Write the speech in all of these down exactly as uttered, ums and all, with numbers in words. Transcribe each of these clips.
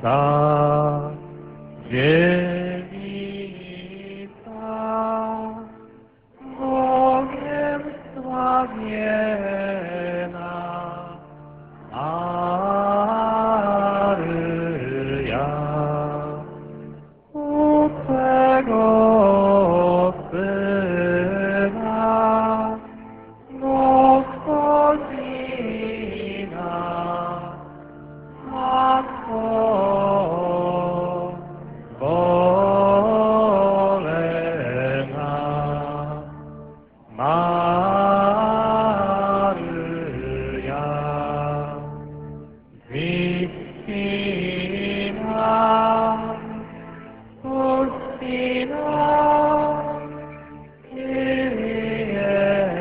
ta dziewica, Bogiem sławiena, Maryja, u Twego Syna, Gospodina, Matko bolena, Maryja, Wistina, Ustina, Kyrie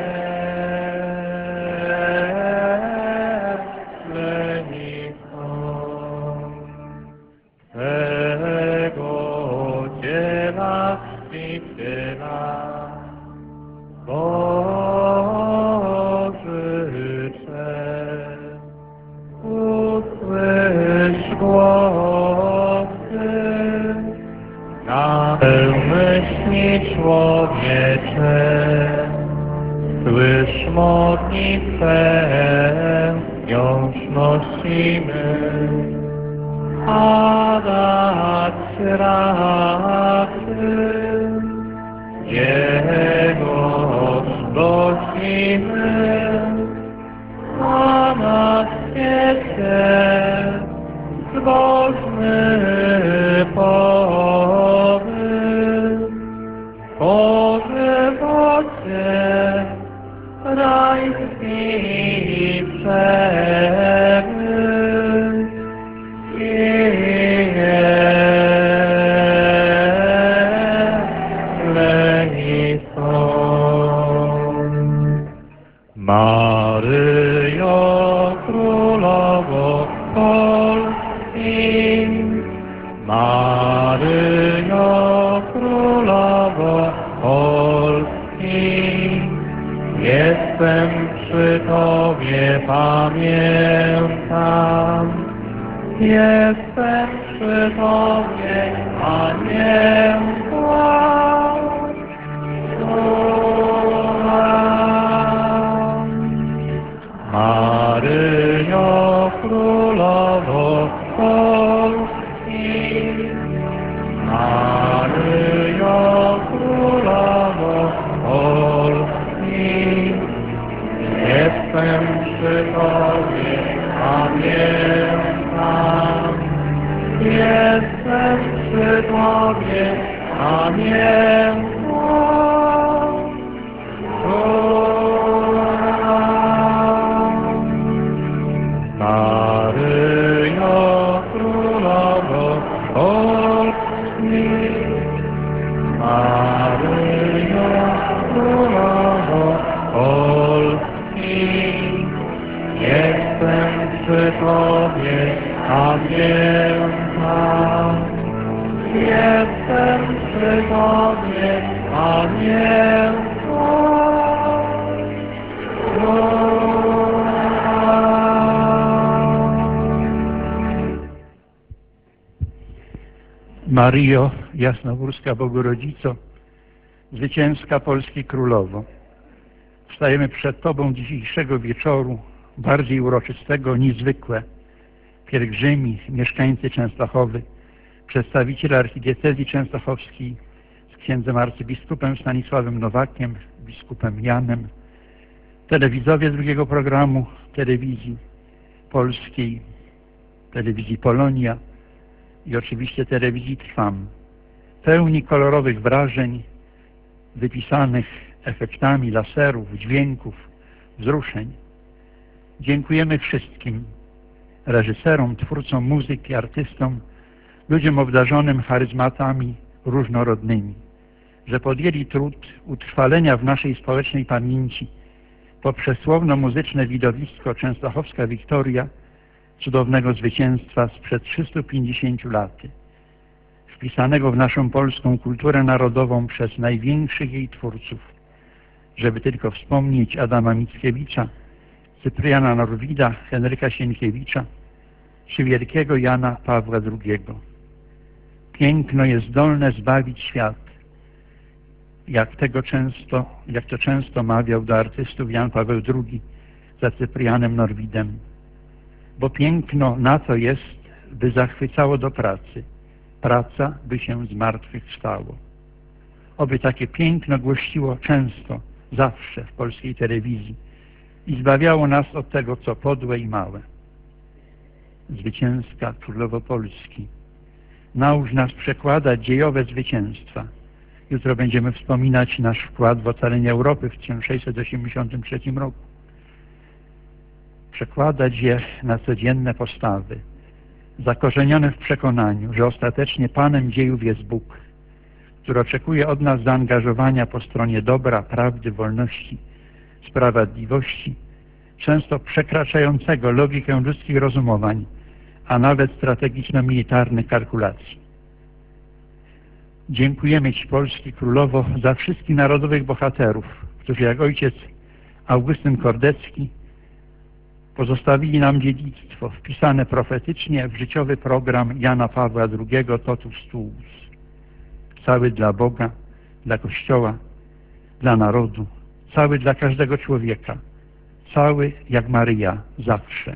eleison. Tego dzieła Zbawiciela, Boży Syn, usłysz głosy, na myśli człowiecze, słysz modlitwę, ją nosimy, a dać razy, Jego prosimy, a na świecie zbożny powód, pożywocie rajski przebyt, Maryjo, Królowo Polski, Maryjo, Królowo Polski, jestem przy Tobie, pamiętam, jestem przy Tobie, pamiętam. Maryjo, Królowo Polski, Maryjo, Królowo Polski, jestem przy Tobie, pamiętam, jestem przy Tobie, pamiętam. Maryjo, Królowo Polski, Maryjo, Królowo Polski, jestem przy Tobie, pamiętam, jestem przy Tobie, pamiętam. Maryjo, Jasnogórska Bogorodzico, zwycięska Polski Królowo, stajemy przed Tobą dzisiejszego wieczoru, bardziej uroczystego niż zwykłe. Pielgrzymi, mieszkańcy Częstochowy, przedstawiciele archidiecezji częstochowskiej z księdzem arcybiskupem Stanisławem Nowakiem, biskupem Janem, telewidzowie drugiego programu, telewizji polskiej, telewizji Polonia i oczywiście telewizji Trwam, pełni kolorowych wrażeń, wypisanych efektami laserów, dźwięków, wzruszeń. Dziękujemy wszystkim reżyserom, twórcom muzyki, artystom, ludziom obdarzonym charyzmatami różnorodnymi, że podjęli trud utrwalenia w naszej społecznej pamięci poprzez słowno-muzyczne widowisko Częstochowska Wiktoria cudownego zwycięstwa sprzed trzystu pięćdziesięciu lat, wpisanego w naszą polską kulturę narodową przez największych jej twórców, żeby tylko wspomnieć Adama Mickiewicza, Cypriana Norwida, Henryka Sienkiewicza, czy wielkiego Jana Pawła drugiego. Piękno jest zdolne zbawić świat, jak tego często, jak to często mawiał do artystów Jan Paweł drugi za Cyprianem Norwidem. Bo piękno na to jest, by zachwycało do pracy, praca, by się z martwych wstało. Oby takie piękno głościło często, zawsze w polskiej telewizji i zbawiało nas od tego, co podłe i małe. Zwycięska Królowo Polski, naucz nas przekładać dziejowe zwycięstwa. Jutro będziemy wspominać nasz wkład w ocalenie Europy w tysiąc sześćset osiemdziesiątym trzecim roku. Przekładać je na codzienne postawy, zakorzenione w przekonaniu, że ostatecznie Panem dziejów jest Bóg, który oczekuje od nas zaangażowania po stronie dobra, prawdy, wolności, sprawiedliwości, często przekraczającego logikę ludzkich rozumowań, a nawet strategiczno-militarnych kalkulacji. Dziękujemy Ci, Polski Królowo, za wszystkich narodowych bohaterów, którzy jak ojciec Augustyn Kordecki pozostawili nam dziedzictwo wpisane profetycznie w życiowy program Jana Pawła drugiego Totus Tuus. Cały dla Boga, dla Kościoła, dla narodu, cały dla każdego człowieka, cały jak Maryja zawsze.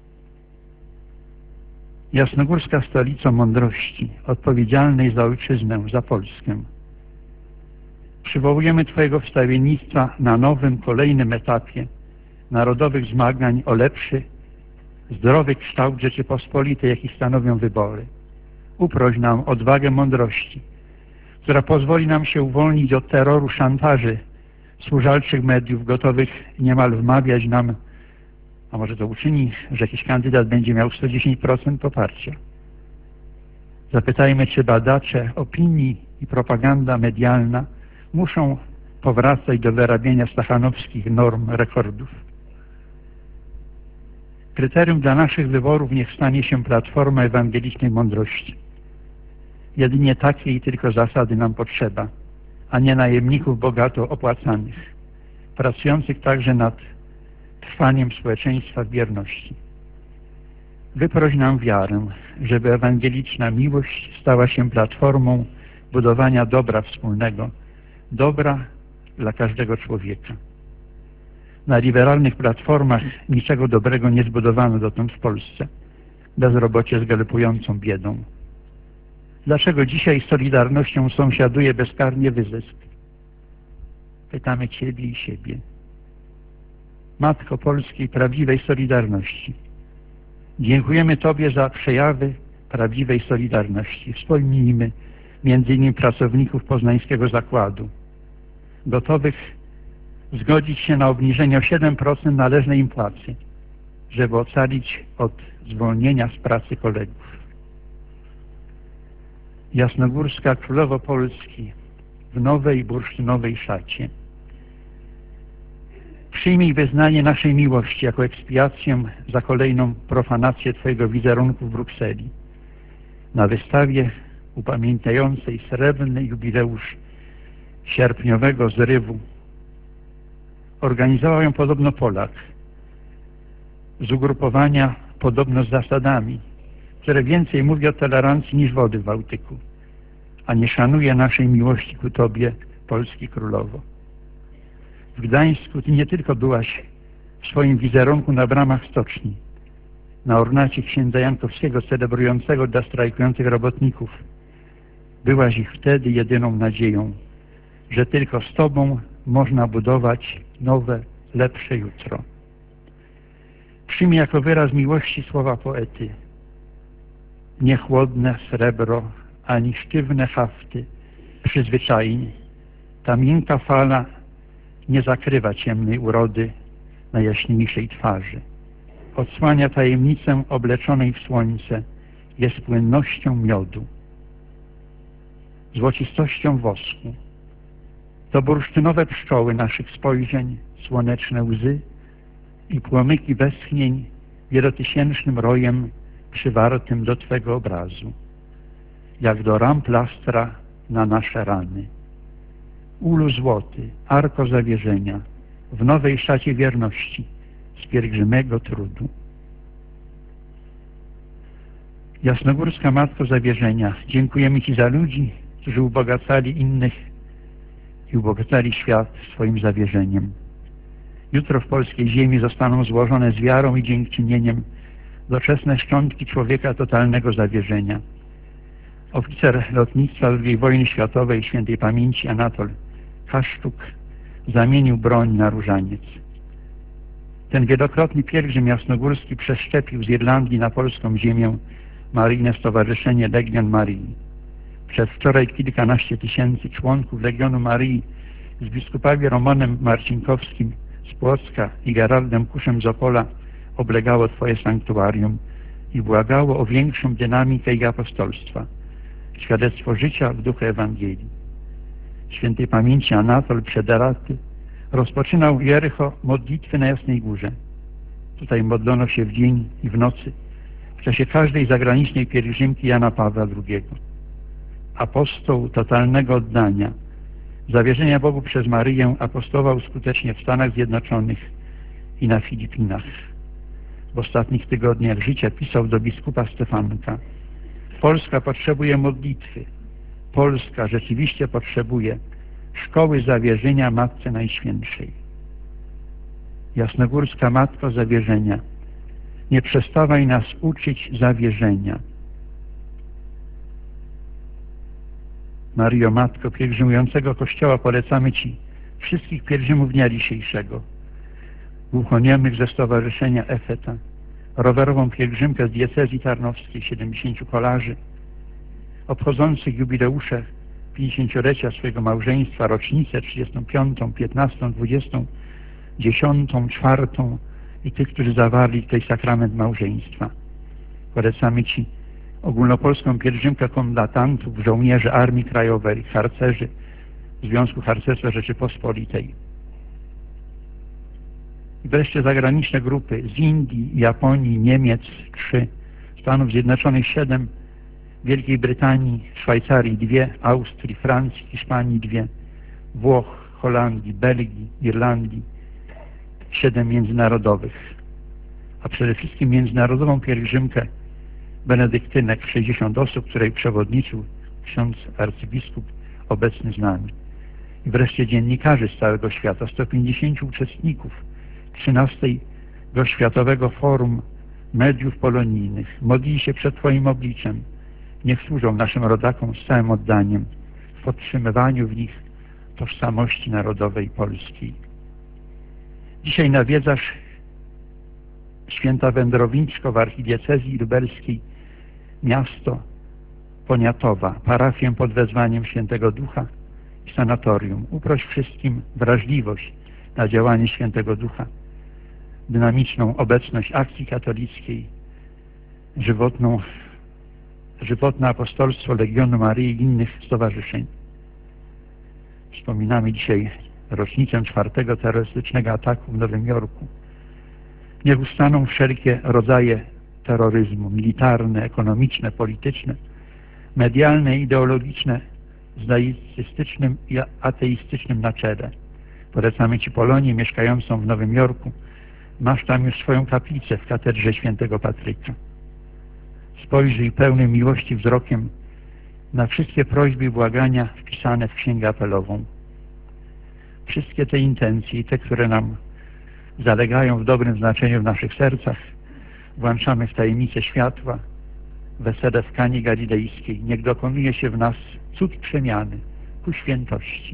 Jasnogórska stolico mądrości, odpowiedzialnej za ojczyznę, za Polskę. Przywołujemy Twojego wstawiennictwa na nowym, kolejnym etapie narodowych zmagań o lepszy, zdrowy kształt Rzeczypospolitej, jaki stanowią wybory. Uproś nam odwagę mądrości, która pozwoli nam się uwolnić od terroru szantaży służalczych mediów, gotowych niemal wmawiać nam, a może to uczyni, że jakiś kandydat będzie miał sto dziesięć procent poparcia. Zapytajmy, czy badacze opinii i propaganda medialna muszą powracać do wyrabiania stachanowskich norm rekordów. Kryterium dla naszych wyborów niech stanie się platforma ewangelicznej mądrości. Jedynie takiej tylko zasady nam potrzeba, a nie najemników bogato opłacanych, pracujących także nad trwaniem społeczeństwa w wierności. Wyproś nam wiarę, żeby ewangeliczna miłość stała się platformą budowania dobra wspólnego, dobra dla każdego człowieka. Na liberalnych platformach niczego dobrego nie zbudowano dotąd w Polsce, bezrobocie z galopującą biedą. Dlaczego dzisiaj z Solidarnością sąsiaduje bezkarnie wyzysk? Pytamy Ciebie i siebie. Matko Polskiej prawdziwej Solidarności, dziękujemy Tobie za przejawy prawdziwej Solidarności. Wspomnijmy między innymi pracowników Poznańskiego Zakładu, gotowych zgodzić się na obniżenie o siedem procent należnej im płacy, żeby ocalić od zwolnienia z pracy kolegów. Jasnogórska Królowo Polski w nowej bursztynowej szacie, przyjmij wyznanie naszej miłości jako ekspiację za kolejną profanację Twojego wizerunku w Brukseli. Na wystawie upamiętniającej srebrny jubileusz sierpniowego zrywu organizował ją podobno Polak z ugrupowania podobno z zasadami, które więcej mówi o tolerancji niż wody w Bałtyku, a nie szanuje naszej miłości ku Tobie, Polski Królowo. W Gdańsku Ty nie tylko byłaś w swoim wizerunku na bramach stoczni, na ornacie księdza Jankowskiego celebrującego dla strajkujących robotników. Byłaś ich wtedy jedyną nadzieją, że tylko z Tobą można budować nowe, lepsze jutro. Przyjmij jako wyraz miłości słowa poety. Nie chłodne srebro, ani sztywne hafty przyzwyczajeń. Ta miękka fala nie zakrywa ciemnej urody najjaśniejszej twarzy. Odsłania tajemnicę obleczonej w słońce, jest płynnością miodu, złocistością wosku. To bursztynowe pszczoły naszych spojrzeń, słoneczne łzy i płomyki westchnień wielotysięcznym rojem przywartym do Twego obrazu, jak do ram plastra na nasze rany. Ulu złoty, arko zawierzenia, w nowej szacie wierności z pielgrzymego trudu. Jasnogórska Matko Zawierzenia, dziękujemy Ci za ludzi, którzy ubogacali innych i ubogacali świat swoim zawierzeniem. Jutro w polskiej ziemi zostaną złożone z wiarą i dziękczynieniem doczesne szczątki człowieka totalnego zawierzenia. Oficer lotnictwa drugiej wojny światowej świętej pamięci Anatol Kaszczuk zamienił broń na różaniec. Ten wielokrotny pielgrzym jasnogórski przeszczepił z Irlandii na polską ziemię maryjne stowarzyszenie Legion Marii. Przedwczoraj kilkanaście tysięcy członków Legionu Marii z biskupami Romanem Marcinkowskim z Płocka i Geraldem Kuszem z Opola oblegało Twoje sanktuarium i błagało o większą dynamikę i apostolstwa, świadectwo życia w duchu Ewangelii. Świętej pamięci Anatol Przederaty rozpoczynał Jericho modlitwy na Jasnej Górze. Tutaj modlono się w dzień i w nocy w czasie każdej zagranicznej pielgrzymki Jana Pawła drugiego. Apostoł totalnego oddania, zawierzenia Bogu przez Maryję apostował skutecznie w Stanach Zjednoczonych i na Filipinach. W ostatnich tygodniach życia pisał do biskupa Stefanka: Polska potrzebuje modlitwy. Polska rzeczywiście potrzebuje szkoły zawierzenia Matce Najświętszej. Jasnogórska Matko Zawierzenia, nie przestawaj nas uczyć zawierzenia. Maryjo Matko pielgrzymującego Kościoła, polecamy Ci wszystkich pielgrzymów dnia dzisiejszego, głuchoniemych ze Stowarzyszenia Efeta, rowerową pielgrzymkę z diecezji tarnowskiej, siedemdziesięciu kolarzy, obchodzących jubileusze pięćdziesięciolecia swojego małżeństwa, rocznicę trzydziestą piątą, piętnastą, dwudziestą, dziesiątą, czwartą i tych, którzy zawarli tutaj sakrament małżeństwa. Polecamy Ci ogólnopolską pielgrzymkę kombatantów, żołnierzy Armii Krajowej, harcerzy Związku Harcerstwa Rzeczypospolitej. I wreszcie zagraniczne grupy z Indii, Japonii, Niemiec trzy, Stanów Zjednoczonych siedem, Wielkiej Brytanii, Szwajcarii dwie, Austrii, Francji, Hiszpanii dwie, Włoch, Holandii, Belgii, Irlandii, siedem międzynarodowych, a przede wszystkim międzynarodową pielgrzymkę benedyktynek, sześćdziesiąt osób, której przewodniczył ksiądz arcybiskup obecny z nami. I wreszcie dziennikarzy z całego świata, sto pięćdziesięciu uczestników trzynastego Światowego Forum Mediów Polonijnych. Modlili się przed Twoim obliczem. Niech służą naszym rodakom z całym oddaniem w podtrzymywaniu w nich tożsamości narodowej polskiej. Dzisiaj nawiedzasz święta Wędrowniczko w archidiecezji lubelskiej miasto Poniatowa, parafię pod wezwaniem Świętego Ducha i sanatorium. Uproś wszystkim wrażliwość na działanie Świętego Ducha, dynamiczną obecność akcji katolickiej, żywotną, żywotne apostolstwo Legionu Maryi i innych stowarzyszeń. Wspominamy dzisiaj rocznicę czwartego terrorystycznego ataku w Nowym Jorku. Niech ustaną wszelkie rodzaje terroryzmu, militarne, ekonomiczne, polityczne, medialne, ideologiczne, z laicystycznym i ateistycznym na czele. Polecamy Ci Polonię mieszkającą w Nowym Jorku. Masz tam już swoją kaplicę w katedrze świętego Patryka. Spojrzyj pełnym miłości wzrokiem na wszystkie prośby i błagania wpisane w księgę apelową. Wszystkie te intencje i te, które nam zalegają w dobrym znaczeniu w naszych sercach, włączamy w tajemnicę światła, wesele w Kanie Galilejskiej. Niech dokonuje się w nas cud przemiany ku świętości.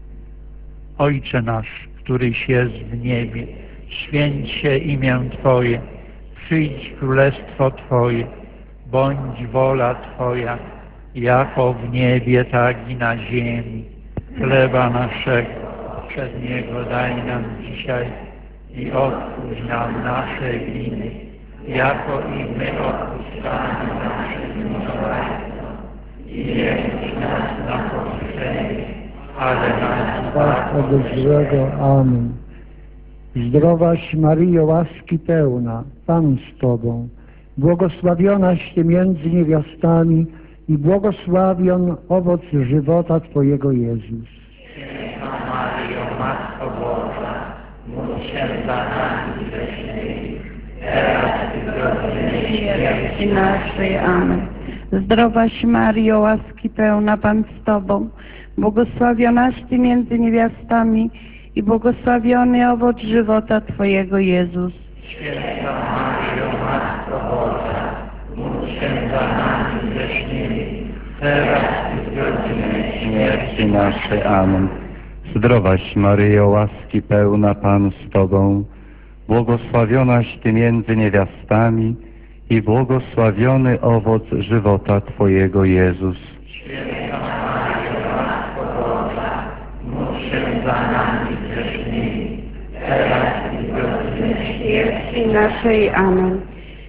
Ojcze nasz, któryś jest w niebie, święć się imię Twoje, przyjdź królestwo Twoje, bądź wola Twoja, jako w niebie, tak i na ziemi. Chleba naszego poprzedniego daj nam dzisiaj i odpuść nam nasze winy, jako i my odpuszczamy naszym winowajcom. I nie wódź nas na pokuszenie, ale nas zbaw od złego. Amen. Zdrowaś Maryjo, łaski pełna, Pan z Tobą, błogosławionaś Ty między niewiastami i błogosławion owoc żywota Twojego Jezus. Święta Maryjo, Matko Boża, módl się za nami grzesznymi, teraz i w śmierci naszej. Amen. Zdrowaś Maryjo, łaski pełna, Pan z Tobą, błogosławionaś Ty między niewiastami i błogosławiony owoc żywota Twojego, Jezus. Święta Maryjo, Matko Boża, módl się za nami grzesznymi, teraz i w godzinę śmierci naszej. Amen. Zdrowaś Maryjo, łaski pełna, Pan z Tobą, błogosławionaś Ty między niewiastami i błogosławiony owoc żywota Twojego, Jezus. Święta Maryjo, Matko Boża, módl się za nami grzesznymi, teraz i w godzinę śmierci Naszej. Amen.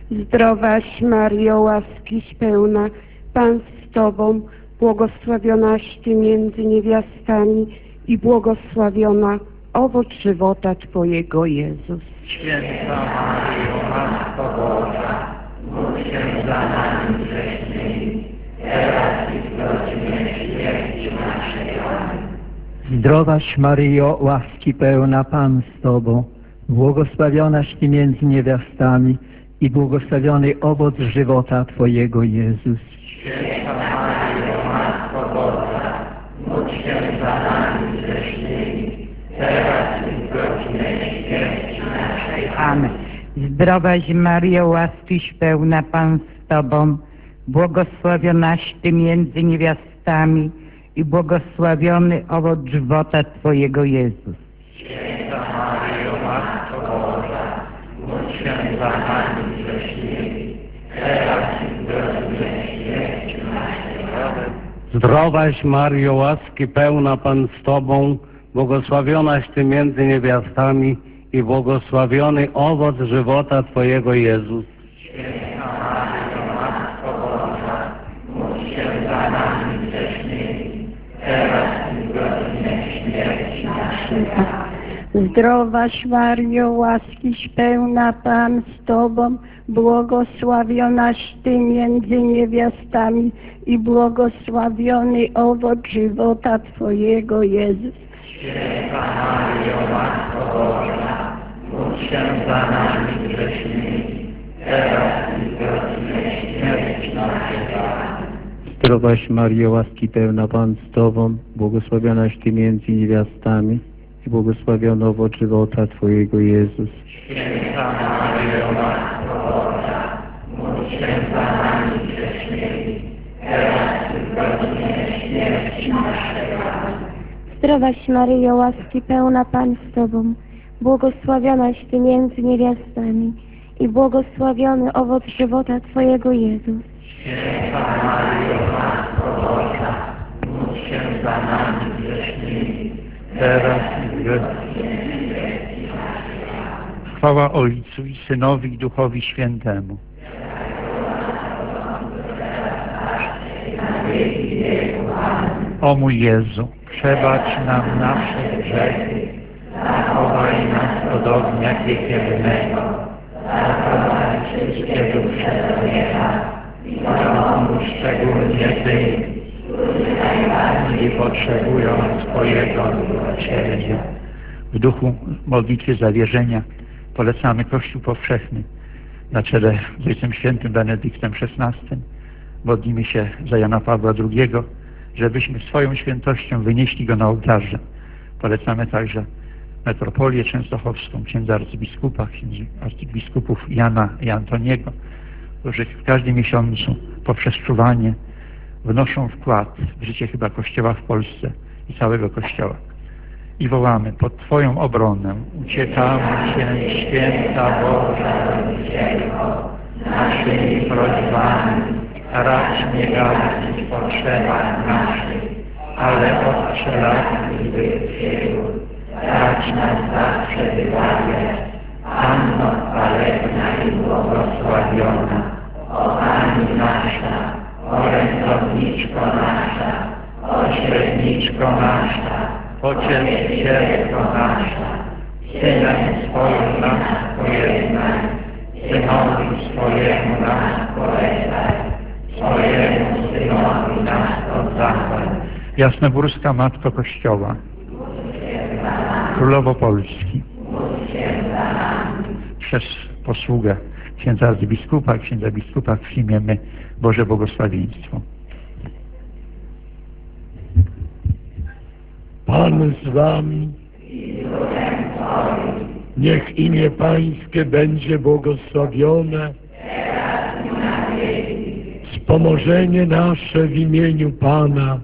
Zdrowaś Maryjo, łaskiś pełna, Pan z Tobą, błogosławionaś Ty między niewiastami i błogosławiona owoc żywota Twojego, Jezus. Święta Maryjo, Matko Boża, módl się za nami grzesznymi, teraz i w godzinę śmierci naszej. Amen. Zdrowaś Maryjo, łaski pełna, Pan z Tobą, błogosławionaś Ty między niewiastami i błogosławiony owoc żywota Twojego, Jezus. Święta Maryjo, Matko Boża, módl się za nami grzesznymi, teraz i w godzinę śmierci naszej. Amen. Zdrowaś Maryjo, łaskiś pełna, Pan z Tobą, błogosławionaś Ty między niewiastami i błogosławiony owoc żywota Twojego, Jezus. Święta Maryjo, Matko Boża, módl się za nami grzesznymi, teraz i w godzinę śmierci naszej. Amen. Zdrowaś Maryjo, łaski pełna, Pan z Tobą, błogosławionaś Ty między niewiastami i błogosławiony owoc żywota Twojego, Jezus. Święta Maryjo, Matko Boża, módl się za nami grzesznymi, teraz i w godzinę śmierci naszej. Zdrowaś Maryjo, łaskiś pełna, Pan z Tobą, błogosławionaś Ty między niewiastami i błogosławiony owoc żywota Twojego, Jezus. Święta Maryjo, Matko Boża, módl się za nami grzesznymi, teraz i w godzinę śmierci naszej. Zdrowaś Maryjo, łaski pełna, Pan z Tobą, błogosławionaś Ty między niewiastami i błogosławiony owoc żywota Twojego, Jezus. Święta Maryjo, Matko Boża, módl się za nami grzesznymi, teraz i w godzinę śmierci naszej. Zdrowaś Maryjo, łaski pełna, Pan z Tobą, błogosławionaś Ty między niewiastami i błogosławiony owoc żywota Twojego, Jezus. Święta Maryjo, Matko Boża, módl się za nami grzesznymi, teraz i w godzinę śmierci naszej. Chwała Ojcu i Synowi i Duchowi Świętemu. O mój Jezu, przebacz nam nasze grzechy, zachowaj nas od ognia piekielnego, zaprowadź wszystkie dusze do nieba i pomóż szczególnie tym, którzy najbardziej potrzebują Twojego miłosierdzia. W duchu modlitwy zawierzenia polecamy Kościół Powszechny na czele z Ojcem Świętym Benedyktem szesnastym. Modlimy się za Jana Pawła drugiego, żebyśmy swoją świętością wynieśli go na ołtarze. Polecamy także metropolię częstochowską, księdza arcybiskupa, księdza arcybiskupów Jana i Antoniego, którzy w każdym miesiącu poprzez czuwanie wnoszą wkład w życie chyba Kościoła w Polsce i całego Kościoła. I wołamy pod Twoją obronę, uciekamy Cię, święta Boża Rodzicielko, naszymi prośbami, racz nie gadzić w potrzebach naszych, ale ostrzelamy złych sił, racz nas zawsze wybawiać, Panno chwalebna i błogosławiona, o Pani nasza, orędowniczko nasza, pośredniczko nasza, pocieszycielko nasza, Synem swoim nas pojednaj, Synowi swojemu nas polecaj, swojemu Synowi nas oddawaj. Jasnogórska Matko Kościoła, Królowo Polski, przez posługę księdza arcybiskupa, księdza biskupa przyjmiemy Boże błogosławieństwo. Pan z wami. Niech imię Pańskie będzie błogosławione. Wspomożenie nasze w imieniu Pana.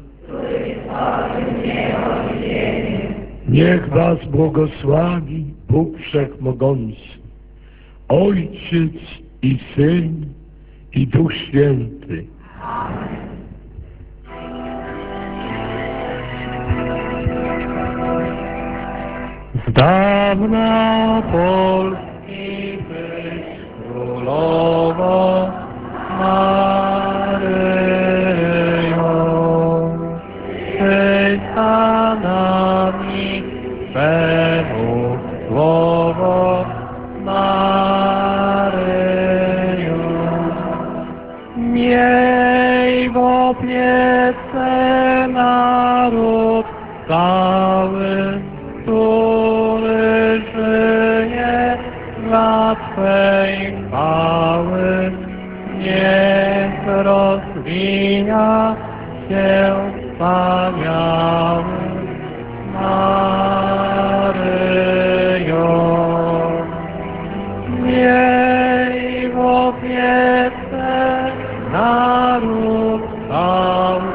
Niech was błogosławi Bóg Wszechmogący, Ojciec i Syn i Duch Święty. Z dawna Polski byś królowo Maryjo, Tyś za nami Twemu słowo Maryjo. Miej w opiece naród cały, który żyje dla Twej chwały. Niech rozwija się wspaniały Maryjo. Miej w opiece naród cały,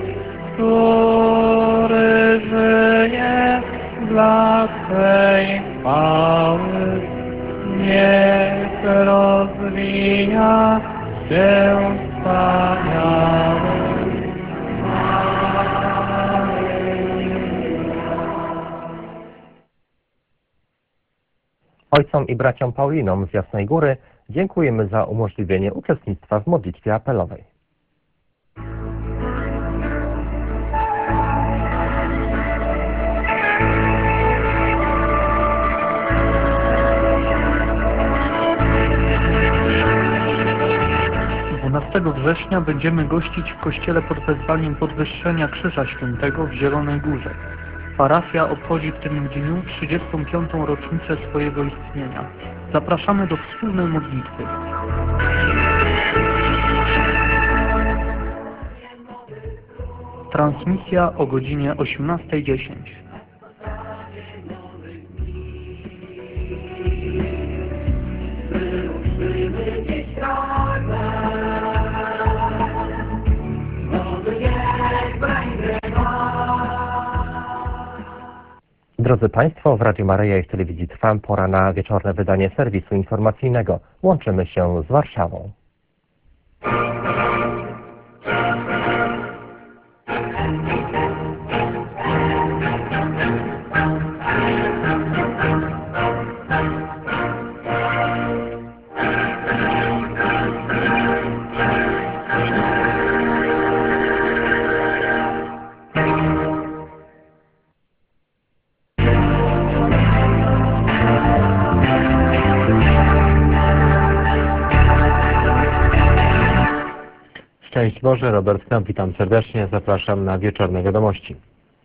który żyje dla Twej chwały. Niech rozwija się wspaniały. Ojcom i braciom Paulinom z Jasnej Góry dziękujemy za umożliwienie uczestnictwa w modlitwie apelowej. dwunastego września będziemy gościć w kościele pod wezwaniem Podwyższenia Krzyża Świętego w Zielonej Górze. Parafia obchodzi w tym dniu trzydziestą piątą rocznicę swojego istnienia. Zapraszamy do wspólnej modlitwy. Transmisja o godzinie osiemnasta dziesięć. Drodzy Państwo, w Radiu Maryja i w Telewizji Trwam pora na wieczorne wydanie serwisu informacyjnego. Łączymy się z Warszawą. Szczęść Boże, Robert Knapp, witam serdecznie, zapraszam na wieczorne wiadomości.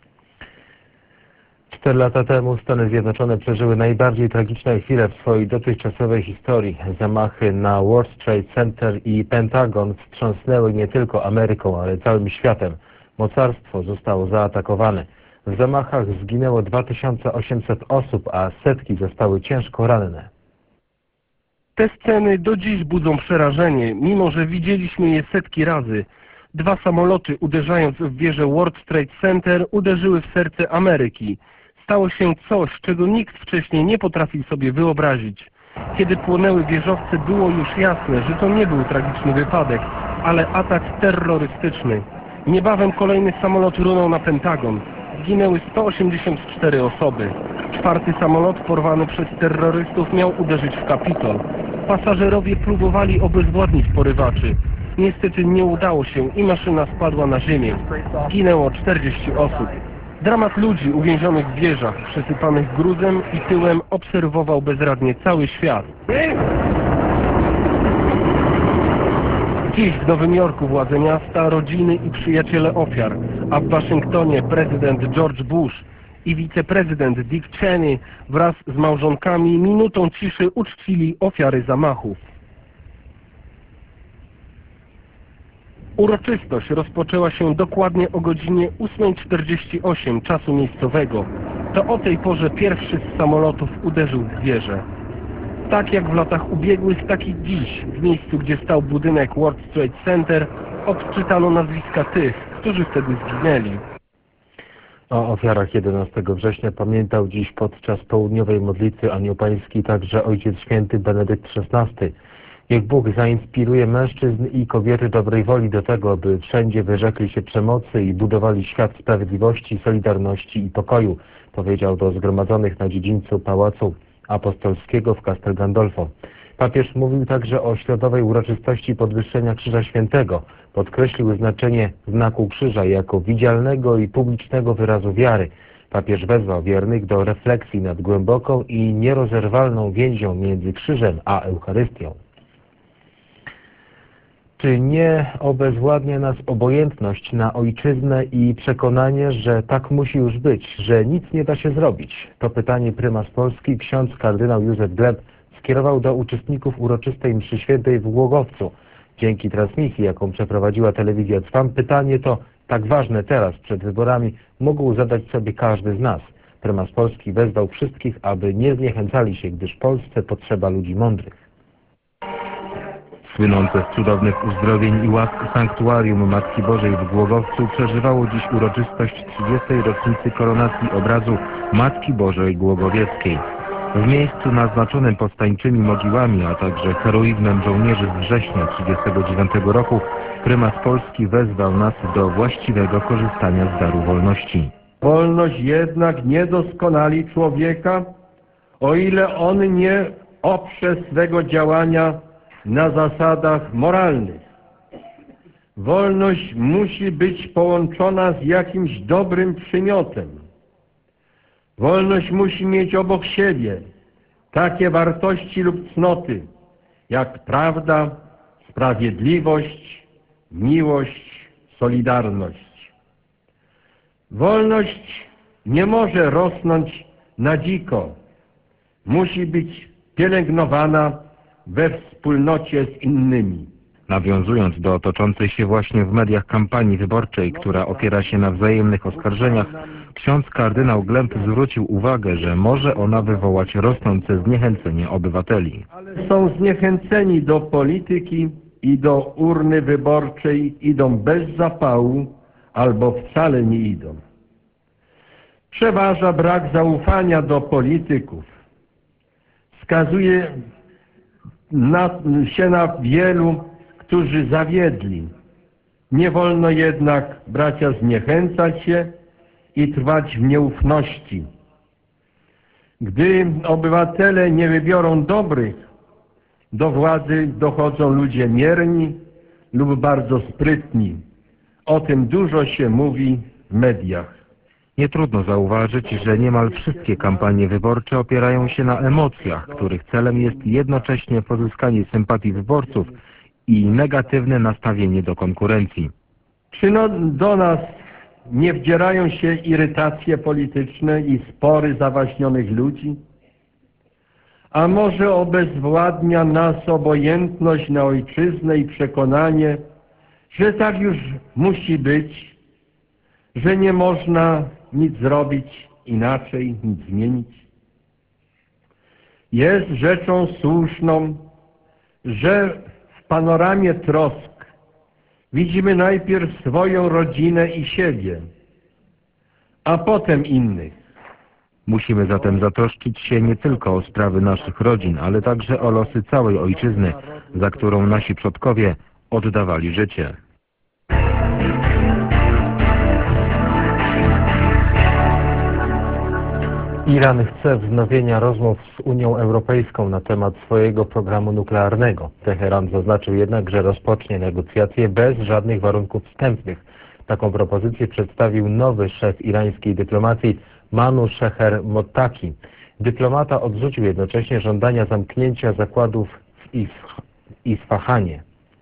Cztery lata temu Stany Zjednoczone przeżyły najbardziej tragiczne chwile w swojej dotychczasowej historii. Zamachy na World Trade Center i Pentagon wstrząsnęły nie tylko Ameryką, ale całym światem. Mocarstwo zostało zaatakowane. W zamachach zginęło dwa tysiące osiemset osób, a setki zostały ciężko ranne. Te sceny do dziś budzą przerażenie, mimo że widzieliśmy je setki razy. Dwa samoloty, uderzając w wieżę World Trade Center, uderzyły w serce Ameryki. Stało się coś, czego nikt wcześniej nie potrafił sobie wyobrazić. Kiedy płonęły wieżowce, było już jasne, że to nie był tragiczny wypadek, ale atak terrorystyczny. Niebawem kolejny samolot runął na Pentagon. Zginęły sto osiemdziesiąt cztery osoby. Czwarty samolot porwany przez terrorystów miał uderzyć w Kapitol. Pasażerowie próbowali obezwładnić porywaczy. Niestety nie udało się i maszyna spadła na ziemię. Zginęło czterdzieści osób. Dramat ludzi uwięzionych w wieżach, przesypanych gruzem i pyłem obserwował bezradnie cały świat. Dziś w Nowym Jorku władze miasta, rodziny i przyjaciele ofiar, a w Waszyngtonie prezydent George Bush i wiceprezydent Dick Cheney wraz z małżonkami minutą ciszy uczcili ofiary zamachów. Uroczystość rozpoczęła się dokładnie o godzinie ósmej czterdzieści osiem czasu miejscowego. To o tej porze pierwszy z samolotów uderzył w wieżę. Tak jak w latach ubiegłych, tak i dziś, w miejscu, gdzie stał budynek World Trade Center, odczytano nazwiska tych, którzy wtedy zginęli. O ofiarach jedenastego września pamiętał dziś podczas południowej modlitwy Anioł Pański także Ojciec Święty Benedykt szesnasty. Niech Bóg zainspiruje mężczyzn i kobiety dobrej woli do tego, by wszędzie wyrzekli się przemocy i budowali świat sprawiedliwości, solidarności i pokoju, powiedział do zgromadzonych na dziedzińcu Pałacu Apostolskiego w Castel Gandolfo. Papież mówił także o środowej uroczystości podwyższenia Krzyża Świętego. Podkreślił znaczenie znaku krzyża jako widzialnego i publicznego wyrazu wiary. Papież wezwał wiernych do refleksji nad głęboką i nierozerwalną więzią między krzyżem a Eucharystią. Czy nie obezwładnia nas obojętność na ojczyznę i przekonanie, że tak musi już być, że nic nie da się zrobić? To pytanie prymas Polski, ksiądz kardynał Józef Gleb, skierował do uczestników uroczystej mszy świętej w Głogowcu. Dzięki transmisji, jaką przeprowadziła telewizja Trwam, pytanie to, tak ważne teraz, przed wyborami, mógł zadać sobie każdy z nas. Prymas Polski wezwał wszystkich, aby nie zniechęcali się, gdyż Polsce potrzeba ludzi mądrych. Słynące z cudownych uzdrowień i łask sanktuarium Matki Bożej w Głogowcu przeżywało dziś uroczystość trzydziestej rocznicy koronacji obrazu Matki Bożej Głogowieckiej. W miejscu naznaczonym powstańczymi mogiłami, a także heroizmem żołnierzy z września trzydziestego dziewiątego roku, prymas Polski wezwał nas do właściwego korzystania z daru wolności. Wolność jednak nie doskonali człowieka, o ile on nie oprze swego działania na zasadach moralnych. Wolność musi być połączona z jakimś dobrym przymiotem. Wolność musi mieć obok siebie takie wartości lub cnoty, jak prawda, sprawiedliwość, miłość, solidarność. Wolność nie może rosnąć na dziko. Musi być pielęgnowana we wspólnocie z innymi. Nawiązując do toczącej się właśnie w mediach kampanii wyborczej, która opiera się na wzajemnych oskarżeniach, ksiądz kardynał Gleb zwrócił uwagę, że może ona wywołać rosnące zniechęcenie obywateli. Ale są zniechęceni do polityki i do urny wyborczej, idą bez zapału albo wcale nie idą. Przeważa brak zaufania do polityków. Wskazuje na, się na wielu, którzy zawiedli. Nie wolno jednak, bracia, zniechęcać się i trwać w nieufności. Gdy obywatele nie wybiorą dobrych, do władzy dochodzą ludzie mierni lub bardzo sprytni. O tym dużo się mówi w mediach. Nie trudno zauważyć, że niemal wszystkie kampanie wyborcze opierają się na emocjach, których celem jest jednocześnie pozyskanie sympatii wyborców i negatywne nastawienie do konkurencji. Czy no do nas nie wdzierają się irytacje polityczne i spory zawaśnionych ludzi? A może obezwładnia nas obojętność na ojczyznę i przekonanie, że tak już musi być, że nie można nic zrobić inaczej, nic zmienić? Jest rzeczą słuszną, że w panoramie trosk widzimy najpierw swoją rodzinę i siebie, a potem innych. Musimy zatem zatroszczyć się nie tylko o sprawy naszych rodzin, ale także o losy całej ojczyzny, za którą nasi przodkowie oddawali życie. Iran chce wznowienia rozmów z Unią Europejską na temat swojego programu nuklearnego. Teheran zaznaczył jednak, że rozpocznie negocjacje bez żadnych warunków wstępnych. Taką propozycję przedstawił nowy szef irańskiej dyplomacji Manu Sheher Mottaki. Dyplomata odrzucił jednocześnie żądania zamknięcia zakładów w Isfahanie.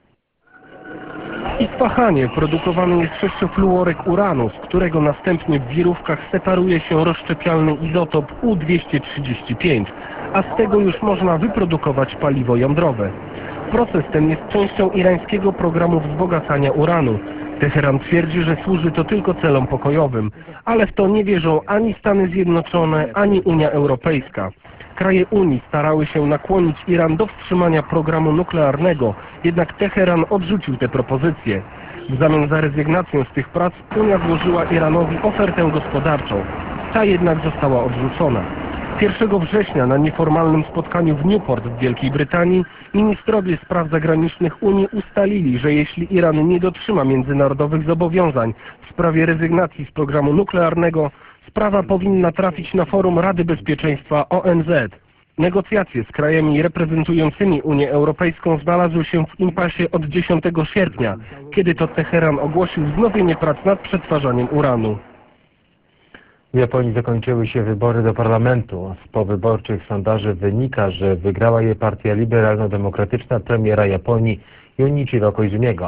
W Isfahanie produkowany jest sześciofluorek uranu, z którego następnie w wirówkach separuje się rozszczepialny izotop U dwieście trzydzieści pięć, a z tego już można wyprodukować paliwo jądrowe. Proces ten jest częścią irańskiego programu wzbogacania uranu. Teheran twierdzi, że służy to tylko celom pokojowym, ale w to nie wierzą ani Stany Zjednoczone, ani Unia Europejska. Kraje Unii starały się nakłonić Iran do wstrzymania programu nuklearnego, jednak Teheran odrzucił te propozycje. W zamian za rezygnację z tych prac Unia złożyła Iranowi ofertę gospodarczą. Ta jednak została odrzucona. pierwszego września na nieformalnym spotkaniu w Newport w Wielkiej Brytanii ministrowie spraw zagranicznych Unii ustalili, że jeśli Iran nie dotrzyma międzynarodowych zobowiązań w sprawie rezygnacji z programu nuklearnego, sprawa powinna trafić na forum Rady Bezpieczeństwa O N Z. Negocjacje z krajami reprezentującymi Unię Europejską znalazły się w impasie od dziesiątego sierpnia, kiedy to Teheran ogłosił wznowienie prac nad przetwarzaniem uranu. W Japonii zakończyły się wybory do parlamentu. Z powyborczych sondaży wynika, że wygrała je partia liberalno-demokratyczna premiera Japonii Junichiro Koizumiego.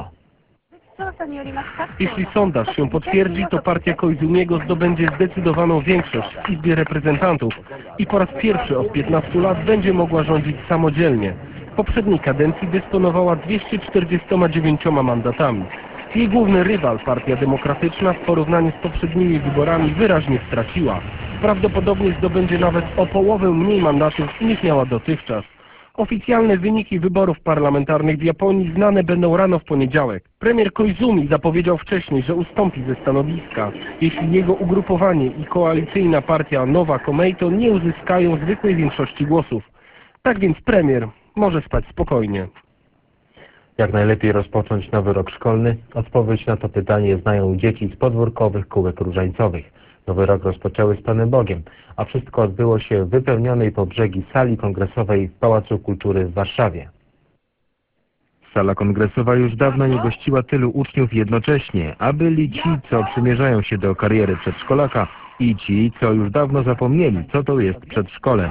Jeśli sondaż się potwierdzi, to partia Koizumiego zdobędzie zdecydowaną większość w Izbie Reprezentantów i po raz pierwszy od piętnastu lat będzie mogła rządzić samodzielnie. W poprzedniej kadencji dysponowała dwieście czterdziestoma dziewięcioma mandatami. Jej główny rywal, Partia Demokratyczna, w porównaniu z poprzednimi wyborami wyraźnie straciła. Prawdopodobnie zdobędzie nawet o połowę mniej mandatów niż miała dotychczas. Oficjalne wyniki wyborów parlamentarnych w Japonii znane będą rano w poniedziałek. Premier Koizumi zapowiedział wcześniej, że ustąpi ze stanowiska, jeśli jego ugrupowanie i koalicyjna partia Nowa Komeito nie uzyskają zwykłej większości głosów. Tak więc premier może spać spokojnie. Jak najlepiej rozpocząć nowy rok szkolny? Odpowiedź na to pytanie znają dzieci z podwórkowych kółek różańcowych. Nowy rok rozpoczęły z Panem Bogiem, a wszystko odbyło się w wypełnionej po brzegi sali kongresowej w Pałacu Kultury w Warszawie. Sala kongresowa już dawno nie gościła tylu uczniów jednocześnie, a byli ci, co przymierzają się do kariery przedszkolaka i ci, co już dawno zapomnieli, co to jest przedszkole.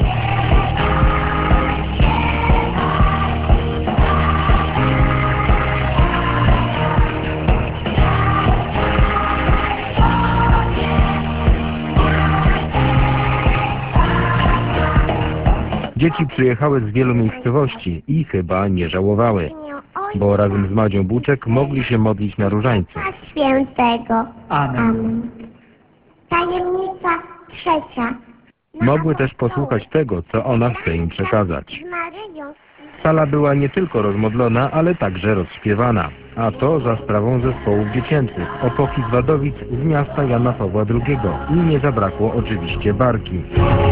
Dzieci przyjechały z wielu miejscowości i chyba nie żałowały, bo razem z Madzią Buczek mogli się modlić na różańcu. Świętego. Amen. Amen. Tajemnica trzecia. Mogły też posłuchać tego, co ona chce im przekazać. Sala była nie tylko rozmodlona, ale także rozśpiewana, a to za sprawą zespołów dziecięcych, Epoki z Wadowic z miasta Jana Pawła drugiego i nie zabrakło oczywiście barki.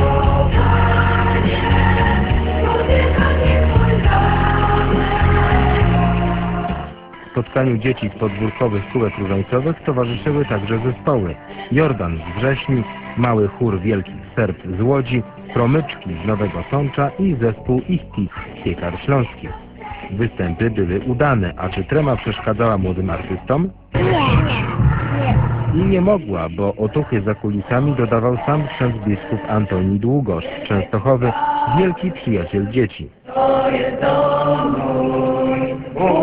Spotkaniu dzieci z podwórkowych kółek różańcowych towarzyszyły także zespoły Jordan z Wrześni, Mały Chór Wielkich Serc z Łodzi, Promyczki z Nowego Sącza i zespół Ichtis z Piekar Śląskich. Występy były udane, a czy trema przeszkadzała młodym artystom? I nie mogła, bo otuchy za kulisami dodawał sam ksiądz biskup Antoni Długosz z Częstochowy, wielki przyjaciel dzieci. To jest dom mój,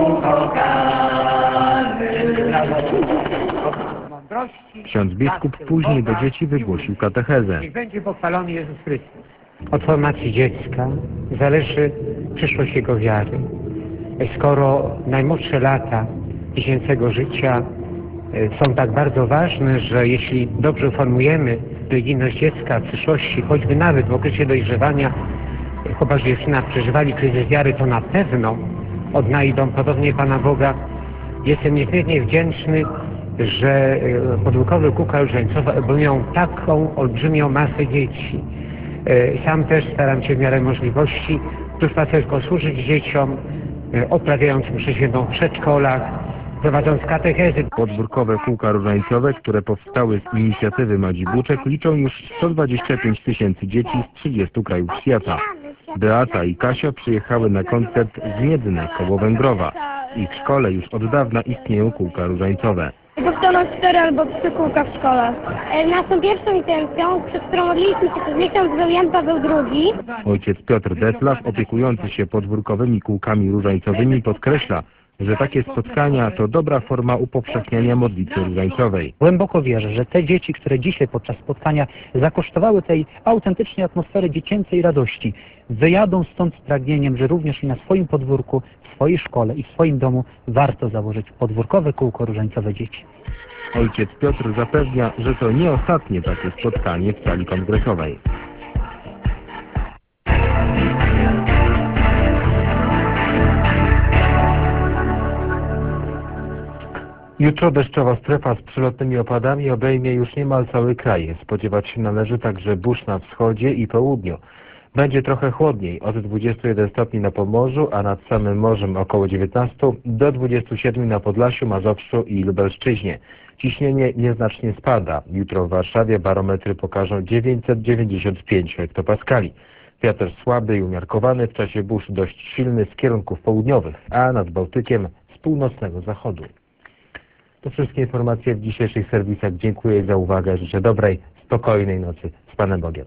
Ksiądz biskup później do dzieci wygłosił katechezę. Niech będzie pochwalony Jezus Chrystus. Od formacji dziecka zależy przyszłość jego wiary. Skoro najmłodsze lata dziecięcego życia są tak bardzo ważne, że jeśli dobrze uformujemy religijność dziecka w przyszłości, choćby nawet w okresie dojrzewania, chłopak dziewczyna przeżywali kryzys wiary, to na pewno odnajdą podobnie Pana Boga. Jestem niezmiernie wdzięczny, że podwórkowe kółka różańcowe obejmują taką olbrzymią masę dzieci. Sam też staram się w miarę możliwości duszpastersko służyć dzieciom, odprawiając mszę świętą w przedszkolach, prowadząc katechezy. Podwórkowe kółka różańcowe, które powstały z inicjatywy Madzi Buczek, liczą już sto dwadzieścia pięć tysięcy dzieci z trzydziestu krajów świata. Beata i Kasia przyjechały na koncert z Miedny koło Węgrowa. W ich szkole już od dawna istnieją kółka różańcowe. Powstaną cztery albo trzy kółka w szkole. Naszą pierwszą intencją, przed którą modliliśmy się przez miesiąc, był Jan Paweł drugi. Ojciec Piotr Detlaw, opiekujący się podwórkowymi kółkami różańcowymi, podkreśla, że takie spotkania to dobra forma upowszechniania modlitwy różańcowej. Głęboko wierzę, że te dzieci, które dzisiaj podczas spotkania zakosztowały tej autentycznej atmosfery dziecięcej radości, wyjadą stąd z pragnieniem, że również i na swoim podwórku, w swojej szkole i w swoim domu warto założyć podwórkowe kółko różańcowe dzieci. Ojciec Piotr zapewnia, że to nie ostatnie takie spotkanie w sali kongresowej. Jutro deszczowa strefa z przelotnymi opadami obejmie już niemal cały kraj. Spodziewać się należy także burz na wschodzie i południu. Będzie trochę chłodniej, od dwudziestu jeden stopni na Pomorzu, a nad samym morzem około dziewiętnastu, do dwudziestu siedmiu na Podlasiu, Mazowszu i Lubelszczyźnie. Ciśnienie nieznacznie spada. Jutro w Warszawie barometry pokażą dziewięćset dziewięćdziesiąt pięć hektopaskali. Wiatr słaby i umiarkowany, w czasie burz dość silny z kierunków południowych, a nad Bałtykiem z północnego zachodu. To wszystkie informacje w dzisiejszych serwisach. Dziękuję za uwagę. Życzę dobrej, spokojnej nocy. Z Panem Bogiem.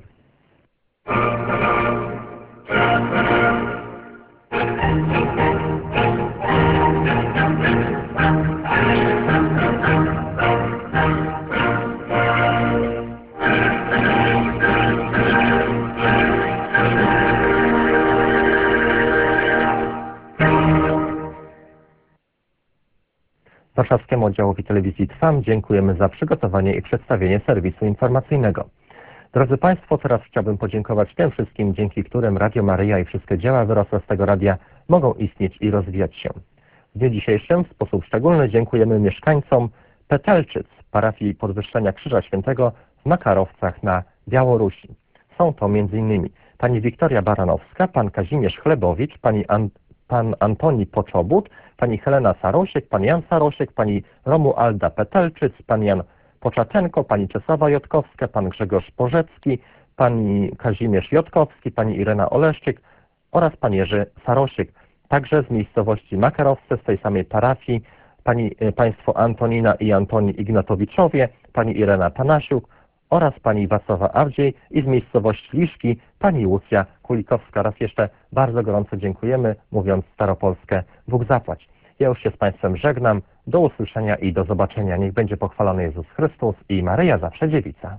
Warszawskiemu oddziałowi telewizji Trwam dziękujemy za przygotowanie i przedstawienie serwisu informacyjnego. Drodzy Państwo, teraz chciałbym podziękować tym wszystkim, dzięki którym Radio Maryja i wszystkie dzieła wyrosłe z tego radia mogą istnieć i rozwijać się. W dniu dzisiejszym w sposób szczególny dziękujemy mieszkańcom Petelczyc, parafii Podwyższenia Krzyża Świętego w Makarowcach na Białorusi. Są to między innymi pani Wiktoria Baranowska, pan Kazimierz Chlebowicz, pani An pan Antoni Poczobut, pani Helena Sarosiek, pan Jan Sarosiek, pani Romualda Petelczyc, pan Jan Poczatenko, pani Czesława Jotkowska, pan Grzegorz Porzecki, pani Kazimierz Jotkowski, pani Irena Oleszczyk oraz pan Jerzy Sarosiek. Także z miejscowości Makarowce, z tej samej parafii, pani, państwo Antonina i Antoni Ignatowiczowie, pani Irena Tanasiuk oraz pani Wacława Awdziej i z miejscowości Liszki pani Łucja Kulikowska. Raz jeszcze bardzo gorąco dziękujemy, mówiąc staropolskie Bóg zapłać. Ja już się z Państwem żegnam. Do usłyszenia i do zobaczenia. Niech będzie pochwalony Jezus Chrystus i Maryja zawsze dziewica.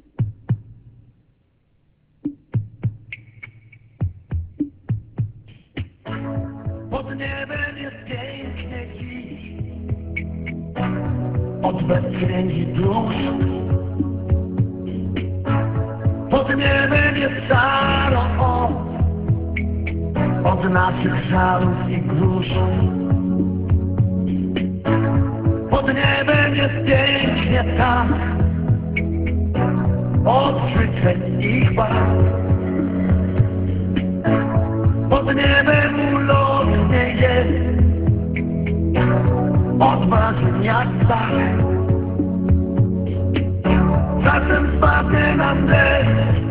Pod niebem jest pięknie dziś, od bezkręgi dusz. Pod niebem jest szaro od, od naszych żalów i grusz. Pod niebem jest pięknie tak, od życzeń i chwal. Pod niebem ulotnie jest, od marzeń jak stale. Czasem spadnie nam deszcz,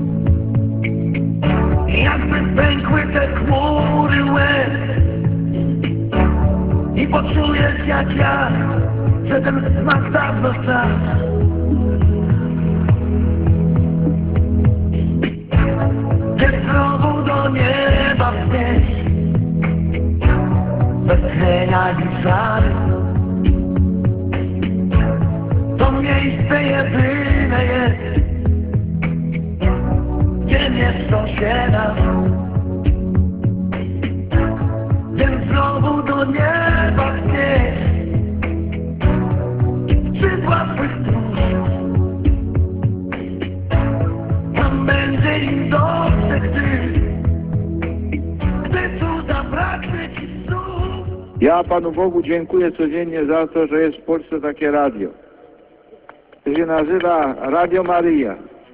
jakby pękły te chmury łez. I poczujesz jak ja, że ten smak dawno czas. Gdzie znowu do nieba wznieść, bez tlenia i żalu. To miejsce jedyne jest, gdzie mieszczą się nas. Więc znowu do nieba wznieść skrzydła swych stróż. Tam będzie im dobrze, gdy, gdy tu zabraknie ci słów. Ja Panu Bogu dziękuję codziennie za to, że jest w Polsce takie radio. To się nazywa Radio Maryja.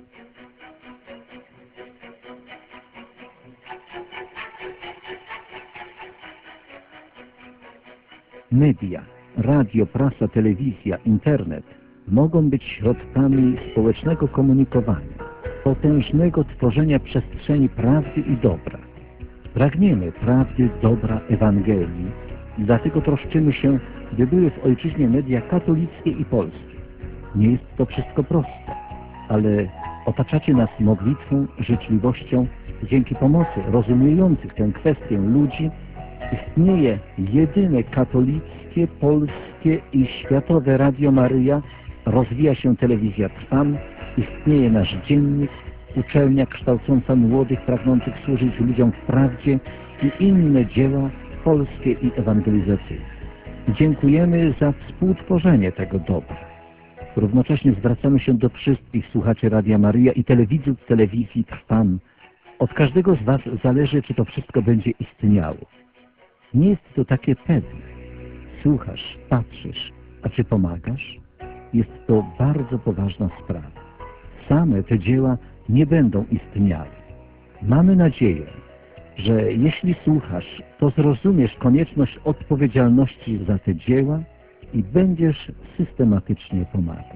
Media, radio, prasa, telewizja, internet mogą być środkami społecznego komunikowania, potężnego tworzenia przestrzeni prawdy i dobra. Pragniemy prawdy, dobra, Ewangelii, dlatego troszczymy się, by były w ojczyźnie media katolickie i polskie. Nie jest to wszystko proste, ale otaczacie nas modlitwą, życzliwością, dzięki pomocy rozumiejących tę kwestię ludzi, Istnieje jedyne katolickie, polskie i światowe Radio Maryja, rozwija się telewizja Trwam, istnieje nasz dziennik, uczelnia kształcąca młodych pragnących służyć ludziom w prawdzie i inne dzieła polskie i ewangelizacyjne. Dziękujemy za współtworzenie tego dobra. Równocześnie zwracamy się do wszystkich słuchaczy Radia Maryja i telewidzów telewizji Trwam. Od każdego z Was zależy, czy to wszystko będzie istniało. Nie jest to takie pewne. Słuchasz, patrzysz, a czy pomagasz? Jest to bardzo poważna sprawa. Same te dzieła nie będą istniały. Mamy nadzieję, że jeśli słuchasz, to zrozumiesz konieczność odpowiedzialności za te dzieła i będziesz systematycznie pomagał.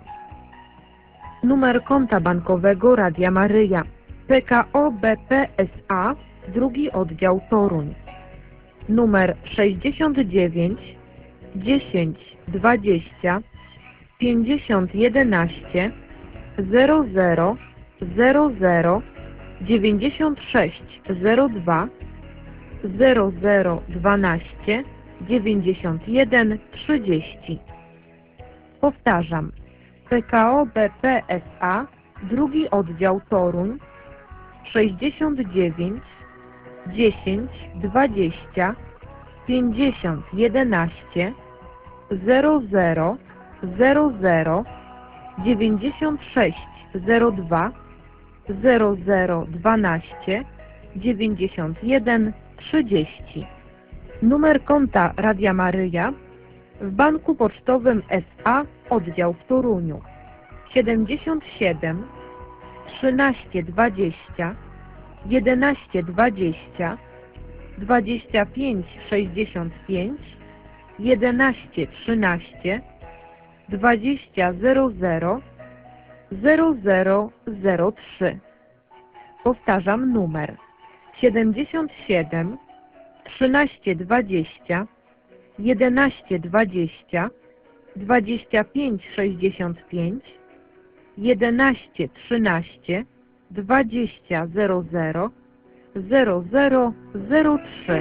Numer konta bankowego Radia Maryja. P K O B P S A, drugi oddział Toruń. Numer sześćdziesiąt dziewięć dziesięć dwadzieścia pięćdziesiąt jedenaście zero zero zero zero dziewięćdziesiąt sześć zero dwa zero zero dwanaście dziewięćdziesiąt jeden trzydzieści. Powtarzam. P K O B P S A, drugi oddział Toruń, sześćdziesiąt dziewięć dziesięć dwadzieścia pięćdziesiąt jedenaście zero zero zero zero dziewięćdziesiąt sześć zero dwa zero zero dwanaście dziewięćdziesiąt jeden trzydzieści. Numer konta Radia Maryja w Banku Pocztowym S A, oddział w Toruniu, siedemdziesiąt siedem trzynaście dwadzieścia jedenaście dwadzieścia dwadzieścia pięć sześćdziesiąt pięć jedenaście trzynaście dwadzieścia zero zero zero zero zero trzy. Powtarzam numer siedemdziesiąt siedem trzynaście dwadzieścia jedenaście dwadzieścia dwadzieścia pięć sześćdziesiąt pięć jedenaście trzynaście dwadzieścia zero zero zero zero zero trzy.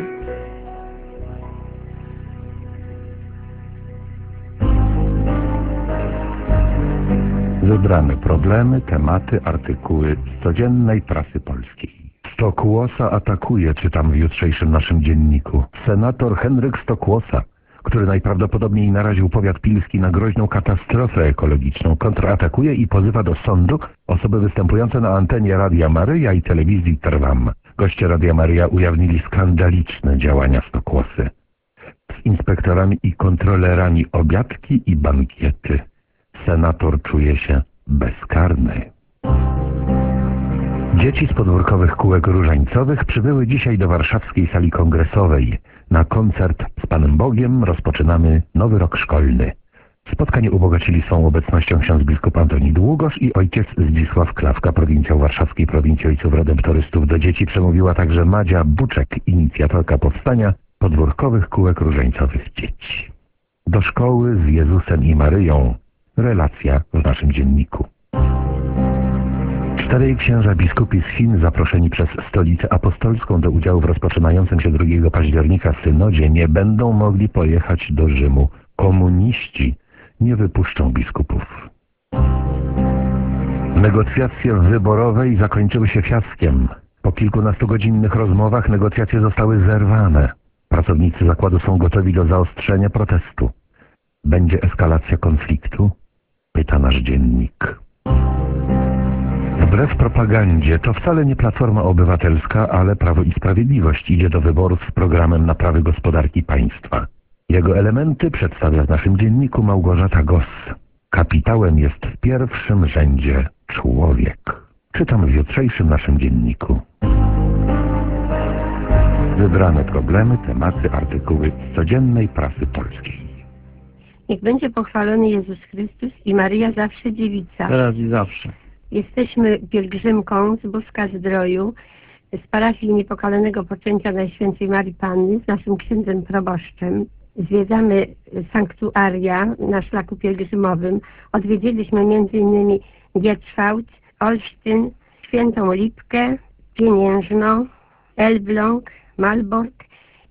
Wybrane problemy, tematy, artykuły z codziennej prasy polskiej. Stokłosa atakuje, czytam w jutrzejszym naszym dzienniku. Senator Henryk Stokłosa, który najprawdopodobniej naraził powiat pilski na groźną katastrofę ekologiczną, kontratakuje i pozywa do sądu osoby występujące na antenie Radia Maryja i telewizji Trwam. Goście Radia Maryja ujawnili skandaliczne działania Stokłosy. Z inspektorami i kontrolerami obiadki i bankiety. Senator czuje się bezkarny. Dzieci z podwórkowych kółek różańcowych przybyły dzisiaj do warszawskiej sali kongresowej. Na koncert z Panem Bogiem rozpoczynamy nowy rok szkolny. Spotkanie ubogacili swą obecnością ksiądz biskup Antoni Długosz i ojciec Zdzisław Klawka, prowincjał warszawskiej prowincji ojców redemptorystów. Do dzieci przemówiła także Madzia Buczek, inicjatorka powstania podwórkowych kółek różańcowych dzieci. Do szkoły z Jezusem i Maryją. Relacja w naszym dzienniku. Czterej księża biskupi z Chin, zaproszeni przez Stolicę Apostolską do udziału w rozpoczynającym się drugiego października synodzie, nie będą mogli pojechać do Rzymu. Komuniści nie wypuszczą biskupów. Negocjacje wyborowe zakończyły się fiaskiem. Po kilkunastogodzinnych rozmowach negocjacje zostały zerwane. Pracownicy zakładu są gotowi do zaostrzenia protestu. Będzie eskalacja konfliktu? Pyta nasz dziennik. Wbrew propagandzie, to wcale nie Platforma Obywatelska, ale Prawo i Sprawiedliwość idzie do wyborów z programem naprawy gospodarki państwa. Jego elementy przedstawia w naszym dzienniku Małgorzata Goss. Kapitałem jest w pierwszym rzędzie człowiek. Czytam w jutrzejszym naszym dzienniku. Wybrane problemy, tematy, artykuły z codziennej prasy polskiej. Niech będzie pochwalony Jezus Chrystus i Maryja zawsze dziewica. Teraz i zawsze. Jesteśmy pielgrzymką z Boska Zdroju, z parafii Niepokalanego Poczęcia Najświętszej Marii Panny, z naszym księdzem proboszczem. Zwiedzamy sanktuaria na szlaku pielgrzymowym. Odwiedziliśmy między innymi Gietrzwałt, Olsztyn, Świętą Lipkę, Pieniężno, Elbląg, Malbork.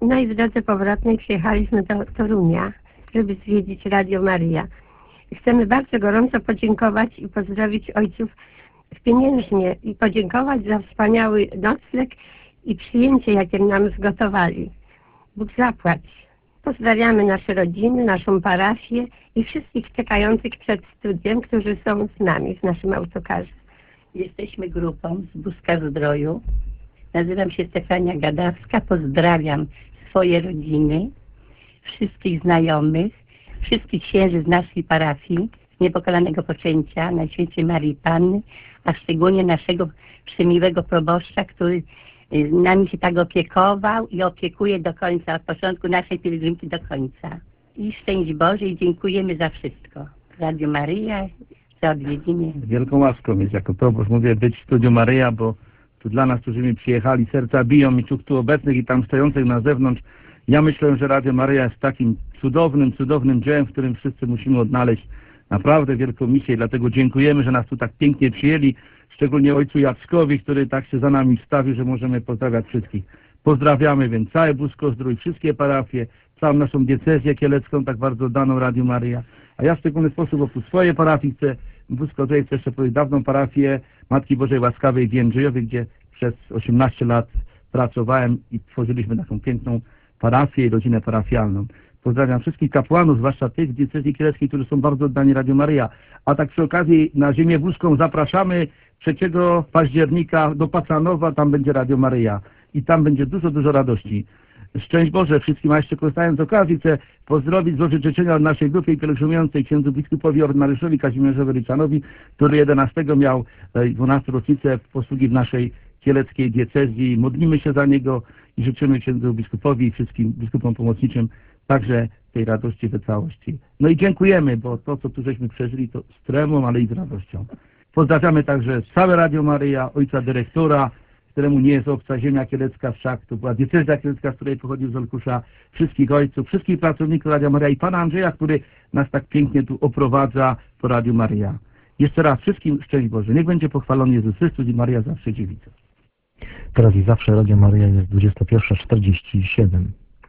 No i w drodze powrotnej przyjechaliśmy do Torunia, żeby zwiedzić Radio Maryja. Chcemy bardzo gorąco podziękować i pozdrowić ojców w Pieniężnie i podziękować za wspaniały nocleg i przyjęcie, jakie nam zgotowali. Bóg zapłać. Pozdrawiamy nasze rodziny, naszą parafię i wszystkich czekających przed studiem, którzy są z nami w naszym autokarze. Jesteśmy grupą z Buska-Zdroju. Nazywam się Stefania Gadawska. Pozdrawiam swoje rodziny, wszystkich znajomych, wszystkich księży z naszej parafii, z niepokalanego poczęcia Najświętszej Maryi Panny, a szczególnie naszego przemiłego proboszcza, który nami się tak opiekował i opiekuje do końca, od początku naszej pielgrzymki do końca. I szczęść Boże i dziękujemy za wszystko. Radio Maryja, za odwiedziny. Wielką łaską jest jako proboszcz, mówię, być w Studiu Maryja, bo tu dla nas, którzy mi przyjechali, serca biją i czuch tu obecnych i tam stojących na zewnątrz. Ja myślę, że Radio Maryja jest takim cudownym, cudownym dziełem, w którym wszyscy musimy odnaleźć naprawdę wielką misję. Dlatego dziękujemy, że nas tu tak pięknie przyjęli, szczególnie ojcu Jackowi, który tak się za nami wstawił, że możemy pozdrawiać wszystkich. Pozdrawiamy więc całe Busko-Zdrój, wszystkie parafie, całą naszą diecezję kielecką, tak bardzo daną Radiu Maryja. A ja w szczególny sposób oprócz swojej parafii chcę, Busko-Zdrój chcę jeszcze powiedzieć dawną parafię Matki Bożej Łaskawej w Jędrzejowie, gdzie przez osiemnaście lat pracowałem i tworzyliśmy taką piękną parafię i rodzinę parafialną. Pozdrawiam wszystkich kapłanów, zwłaszcza tych w diecezji kieleckiej, którzy są bardzo oddani Radiu Maryja. A tak przy okazji na Ziemię Włoską zapraszamy trzeciego października do Pacanowa, tam będzie Radio Maryja. I tam będzie dużo, dużo radości. Szczęść Boże wszystkim, a jeszcze korzystając z okazji chcę pozdrowić, złożyć życzenia od naszej grupy pielgrzymującej księdzu biskupowi ordynariuszowi Kazimierzowi Ryczanowi, który jedenastego miał dwunastą rocznicę posługi w naszej kieleckiej diecezji. Modlimy się za niego i życzymy księdzu biskupowi i wszystkim biskupom pomocniczym także tej radości, wesołości. No i dziękujemy, bo to, co tu żeśmy przeżyli, to z tremą, ale i z radością. Pozdrawiamy także całe Radio Maryja, ojca dyrektora, któremu nie jest obca ziemia kielecka, wszak to była diecezja kielecka, z której pochodził z Olkusza, wszystkich ojców, wszystkich pracowników Radia Maryja i pana Andrzeja, który nas tak pięknie tu oprowadza po Radiu Maryja. Jeszcze raz wszystkim szczęść Boże. Niech będzie pochwalony Jezus Chrystus i Maryja zawsze dziewica. Teraz i zawsze Radio Maryja jest dwudziesta pierwsza czterdzieści siedem.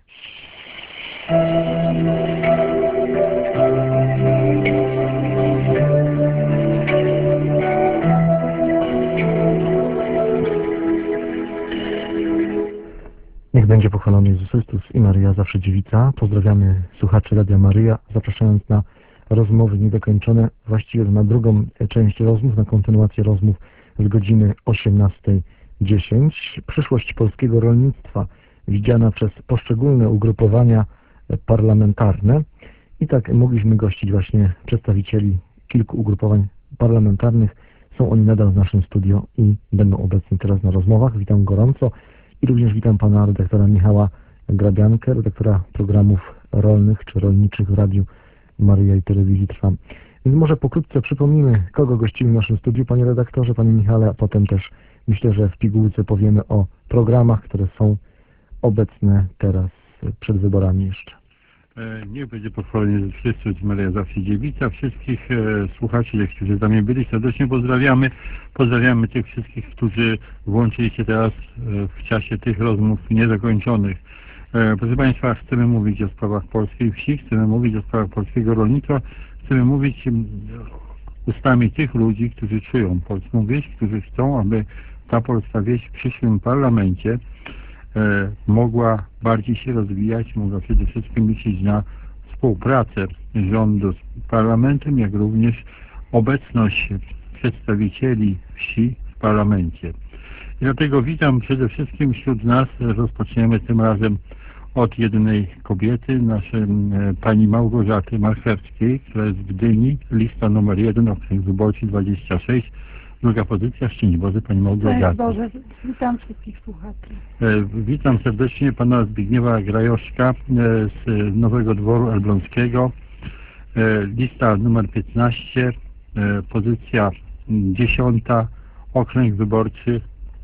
Niech będzie pochwalony Jezus Chrystus i Maryja zawsze dziewica. Pozdrawiamy słuchaczy Radia Maryja, zapraszając na rozmowy niedokończone, właściwie na drugą część rozmów, na kontynuację rozmów z godziny osiemnastej dziesięć. Przyszłość polskiego rolnictwa widziana przez poszczególne ugrupowania parlamentarne. I tak mogliśmy gościć właśnie przedstawicieli kilku ugrupowań parlamentarnych. Są oni nadal w naszym studio i będą obecni teraz na rozmowach. Witam gorąco i również witam pana redaktora Michała Grabiankę, redaktora programów rolnych czy rolniczych w Radiu Maryja i Telewizji Trwam. Więc może pokrótce przypomnimy, kogo gościmy w naszym studiu, panie redaktorze, panie Michale, a potem też myślę, że w pigułce powiemy o programach, które są obecne teraz przed wyborami jeszcze. Niech będzie pochwalony Jezus Chrystus i Maryja zawsze dziewica. Wszystkich e, słuchaczy, którzy z nami byli, serdecznie pozdrawiamy. Pozdrawiamy tych wszystkich, którzy włączyli się teraz e, w czasie tych rozmów niezakończonych. E, proszę Państwa, chcemy mówić o sprawach polskiej wsi, chcemy mówić o sprawach polskiego rolnictwa, chcemy mówić m, ustami tych ludzi, którzy czują polską wieś, którzy chcą, aby ta polska wieś w przyszłym parlamencie E, mogła bardziej się rozwijać, mogła przede wszystkim liczyć na współpracę rządu z parlamentem, jak również obecność przedstawicieli wsi w parlamencie. I dlatego witam przede wszystkim wśród nas, rozpoczniemy tym razem od jednej kobiety, naszej e, pani Małgorzaty Marchewskiej, która jest w Gdyni, lista numer jeden, okręg wyborczy dwadzieścia sześć. Druga pozycja, szczęść Boże, pani Małgorzato. Szczęść Boże, witam wszystkich słuchaczy. E, witam serdecznie pana Zbigniewa Grajoszka e, z Nowego Dworu Elbląskiego. E, lista numer piętnaście, e, pozycja dziesiąta, okręg wyborczy.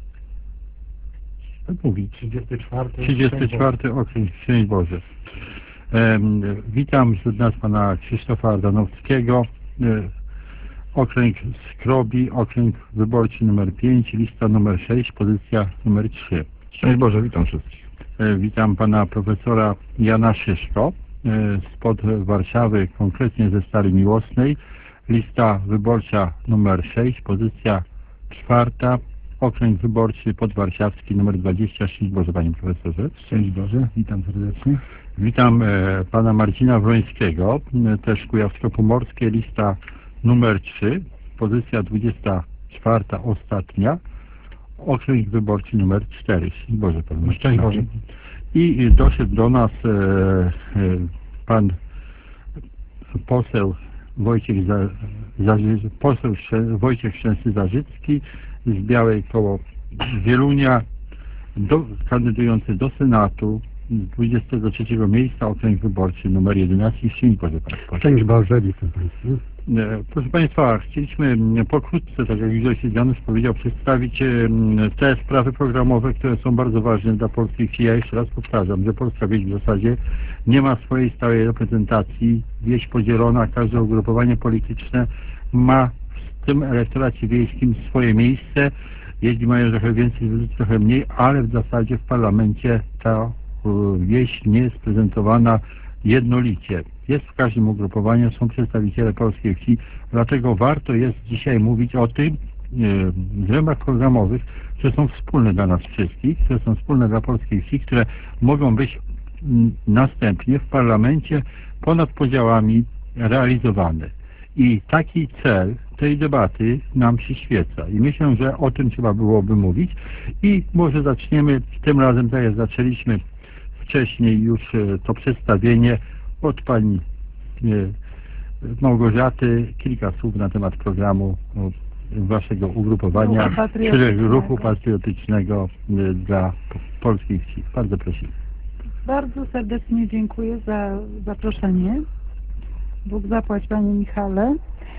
Tak mówi. trzydziesty czwarty. trzydziesty czwarty okręg, szczęść Boże. E, witam wśród nas pana Krzysztofa Ardanowskiego. E, Okręg Skrobi, okręg wyborczy numer pięć, lista numer sześć, pozycja numer trzy. Szczęść Boże, witam wszystkich. Witam pana profesora Jana Szyszko spod Warszawy, konkretnie ze Starej Miłosnej. Lista wyborcza numer sześć, pozycja czwarta, okręg wyborczy podwarszawski numer dwadzieścia sześć. Boże, panie profesorze. Szczęść Boże, witam serdecznie. Witam e, pana Marcina Wrońskiego, e, też kujawsko-pomorskie, lista numer trzy, pozycja dwudziesta czwarta, ostatnia, okręg wyborczy numer cztery. Szczęść Boże, panie Marcinie. Szczęść Boże. I doszedł do nas e, e, pan poseł Wojciech, Za, Zaży, poseł Sze, Wojciech Szczęsny-Zarzycki z Białej koło Wielunia, do, kandydujący do Senatu z dwudziestego trzeciego miejsca, okręg wyborczy numer jedenaście. Szczęść Boże, Państwo. Szczęść Boże, witam Państwa. Proszę Państwa, chcieliśmy pokrótce, tak jak już ojciec Janusz powiedział, przedstawić te sprawy programowe, które są bardzo ważne dla polskiej wsi. Ja jeszcze raz powtarzam, że polska wieś w zasadzie nie ma swojej stałej reprezentacji. Wieś podzielona, każde ugrupowanie polityczne ma w tym elektoracie wiejskim swoje miejsce. Jedni mają trochę więcej, trochę mniej, ale w zasadzie w parlamencie ta wieś nie jest prezentowana jednolicie. Jest w każdym ugrupowaniu, są przedstawiciele polskiej wsi, dlatego warto jest dzisiaj mówić o tym w ramach programowych, które są wspólne dla nas wszystkich, które są wspólne dla polskiej wsi, które mogą być następnie w parlamencie ponad podziałami realizowane. I taki cel tej debaty nam przyświeca. I myślę, że o tym trzeba byłoby mówić. I może zaczniemy tym razem, tak jak zaczęliśmy wcześniej już to przedstawienie od pani Małgorzaty, kilka słów na temat programu waszego ugrupowania, czyli ruchu patriotycznego dla polskiej wsi. Bardzo prosimy. Bardzo serdecznie dziękuję za zaproszenie. Bóg zapłać, panie Michale.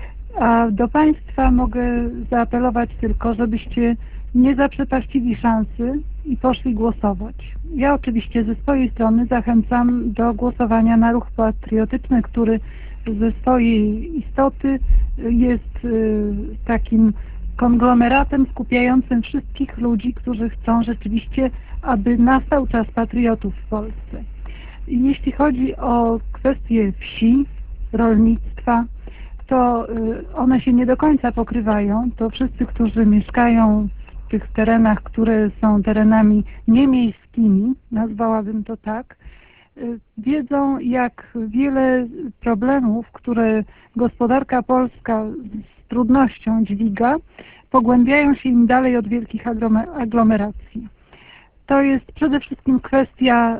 A do państwa mogę zaapelować tylko, żebyście nie zaprzepaścili szansy i poszli głosować. Ja oczywiście ze swojej strony zachęcam do głosowania na ruch patriotyczny, który ze swojej istoty jest takim konglomeratem skupiającym wszystkich ludzi, którzy chcą rzeczywiście, aby nastał czas patriotów w Polsce. I jeśli chodzi o kwestie wsi, rolnictwa, to one się nie do końca pokrywają. To wszyscy, którzy mieszkają w tych terenach, które są terenami niemiejskimi, nazwałabym to tak, wiedzą, jak wiele problemów, które gospodarka polska z trudnością dźwiga, pogłębiają się im dalej od wielkich aglomeracji. To jest przede wszystkim kwestia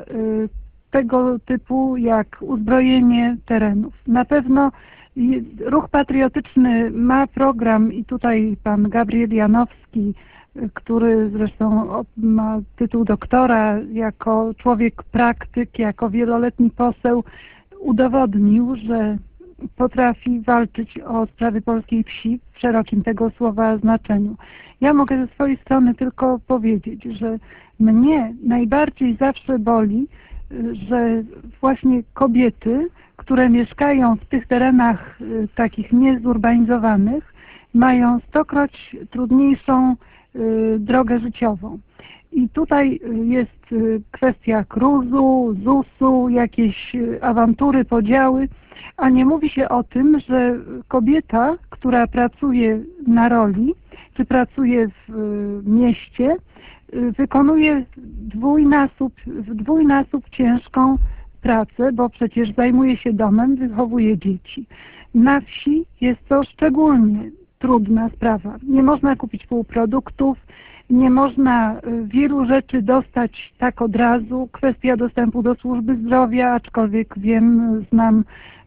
tego typu jak uzbrojenie terenów. Na pewno ruch patriotyczny ma program i tutaj pan Gabriel Janowski, który zresztą ma tytuł doktora, jako człowiek praktyk, jako wieloletni poseł udowodnił, że potrafi walczyć o sprawy polskiej wsi w szerokim tego słowa znaczeniu. Ja mogę ze swojej strony tylko powiedzieć, że mnie najbardziej zawsze boli, że właśnie kobiety, które mieszkają w tych terenach takich niezurbanizowanych, mają stokroć trudniejszą drogę życiową. I tutaj jest kwestia kruzu, zusu, jakieś awantury, podziały, a nie mówi się o tym, że kobieta, która pracuje na roli, czy pracuje w mieście, wykonuje dwójnasób, w dwójnasób ciężką pracę, bo przecież zajmuje się domem, wychowuje dzieci. Na wsi jest to szczególnie trudna sprawa. Nie można kupić półproduktów, nie można wielu rzeczy dostać tak od razu. Kwestia dostępu do służby zdrowia, aczkolwiek wiem, znam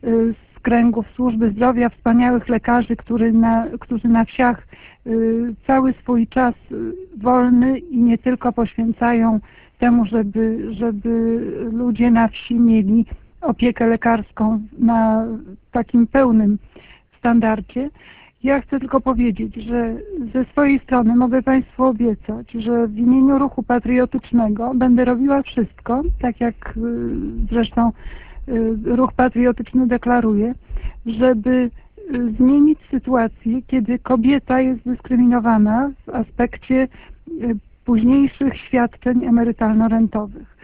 z kręgów służby zdrowia wspaniałych lekarzy, którzy na, którzy na wsiach cały swój czas wolny i nie tylko poświęcają temu, żeby, żeby ludzie na wsi mieli opiekę lekarską na takim pełnym standardzie. Ja chcę tylko powiedzieć, że ze swojej strony mogę Państwu obiecać, że w imieniu ruchu patriotycznego będę robiła wszystko, tak jak zresztą ruch patriotyczny deklaruje, żeby zmienić sytuację, kiedy kobieta jest dyskryminowana w aspekcie późniejszych świadczeń emerytalno-rentowych.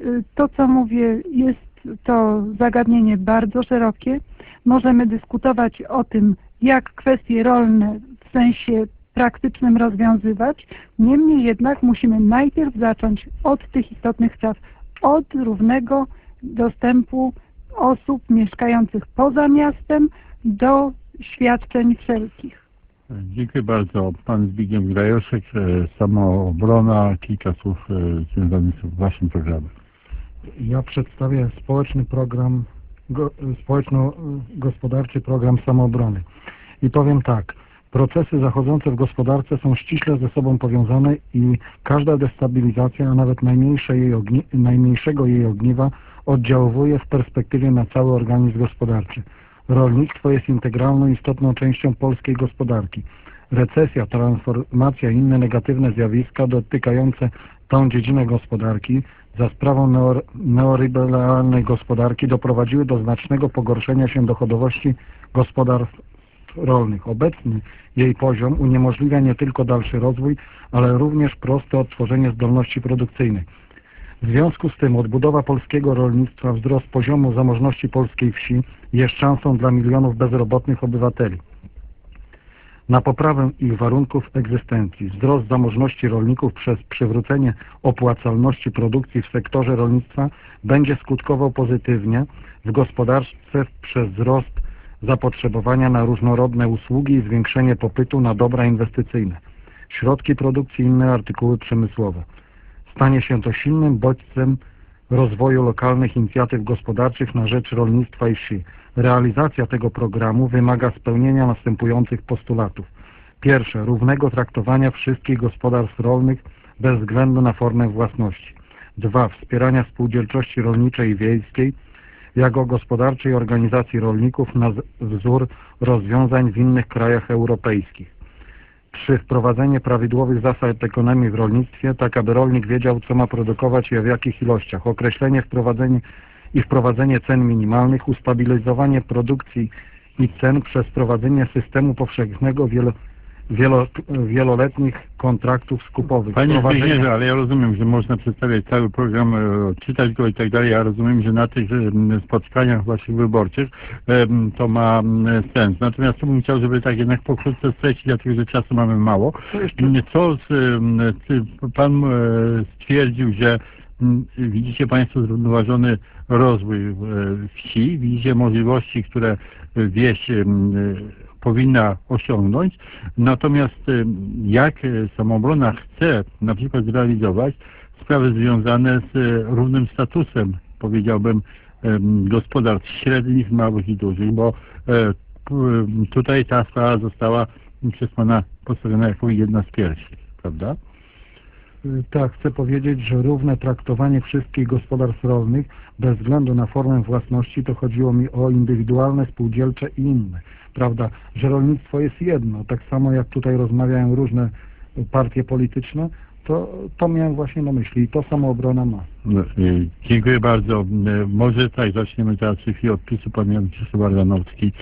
to, co mówię, jest to zagadnienie bardzo szerokie. Możemy dyskutować o tym, jak kwestie rolne w sensie praktycznym rozwiązywać. Niemniej jednak musimy najpierw zacząć od tych istotnych spraw, od równego dostępu osób mieszkających poza miastem do świadczeń wszelkich. Dziękuję bardzo. Pan Zbigniew Grajoszek, Samoobrona, kilka słów związanych z waszym programem. Ja przedstawię społeczny program, go, społeczno-gospodarczy program Samoobrony. I powiem tak, procesy zachodzące w gospodarce są ściśle ze sobą powiązane i każda destabilizacja, a nawet najmniejsze jej ogni, najmniejszego jej ogniwa oddziałuje w perspektywie na cały organizm gospodarczy. Rolnictwo jest integralną, istotną częścią polskiej gospodarki. Recesja, transformacja i inne negatywne zjawiska dotykające tą dziedzinę gospodarki za sprawą neo, neoliberalnej gospodarki doprowadziły do znacznego pogorszenia się dochodowości gospodarstw rolnych. Obecny jej poziom uniemożliwia nie tylko dalszy rozwój, ale również proste odtworzenie zdolności produkcyjnej. W związku z tym odbudowa polskiego rolnictwa, wzrost poziomu zamożności polskiej wsi jest szansą dla milionów bezrobotnych obywateli na poprawę ich warunków egzystencji. Wzrost zamożności rolników przez przywrócenie opłacalności produkcji w sektorze rolnictwa będzie skutkował pozytywnie w gospodarce przez wzrost zapotrzebowania na różnorodne usługi i zwiększenie popytu na dobra inwestycyjne, środki produkcji i inne artykuły przemysłowe. Stanie się to silnym bodźcem rozwoju lokalnych inicjatyw gospodarczych na rzecz rolnictwa i wsi. Realizacja tego programu wymaga spełnienia następujących postulatów. Pierwsze, równego traktowania wszystkich gospodarstw rolnych bez względu na formę własności. Dwa, wspierania spółdzielczości rolniczej i wiejskiej jako gospodarczej organizacji rolników na wzór rozwiązań w innych krajach europejskich. Trzy, wprowadzenie prawidłowych zasad ekonomii w rolnictwie, tak aby rolnik wiedział, co ma produkować i w jakich ilościach. Określenie wprowadzenie i wprowadzenie cen minimalnych, ustabilizowanie produkcji i cen przez wprowadzenie systemu powszechnego wielo, wielo, wieloletnich kontraktów skupowych. Panie Zbigniewie, ale ja rozumiem, że można przedstawiać cały program, czytać go i tak dalej. Ja rozumiem, że na tych spotkaniach waszych wyborczych to ma sens. Natomiast to bym chciał, żeby tak jednak pokrótce streścić, dlatego że czasu mamy mało. Co pan stwierdził, że widzicie państwo zrównoważony rozwój wsi, widzicie możliwości, które wieś powinna osiągnąć, natomiast jak Samoobrona chce na przykład zrealizować sprawy związane z równym statusem, powiedziałbym, gospodarstw średnich, małych i dużych, bo tutaj ta sprawa została przez pana postawiona jako jedna z pierwszych, prawda? Tak, chcę powiedzieć, że równe traktowanie wszystkich gospodarstw rolnych bez względu na formę własności, to chodziło mi o indywidualne, spółdzielcze i inne. Prawda, że rolnictwo jest jedno, tak samo jak tutaj rozmawiają różne partie polityczne, to, to miałem właśnie na myśli i to Samoobrona ma. No, dziękuję bardzo. Może tak, zaczniemy teraz w chwili od PiS-u, pan Jan Krzysztof Ardanowski.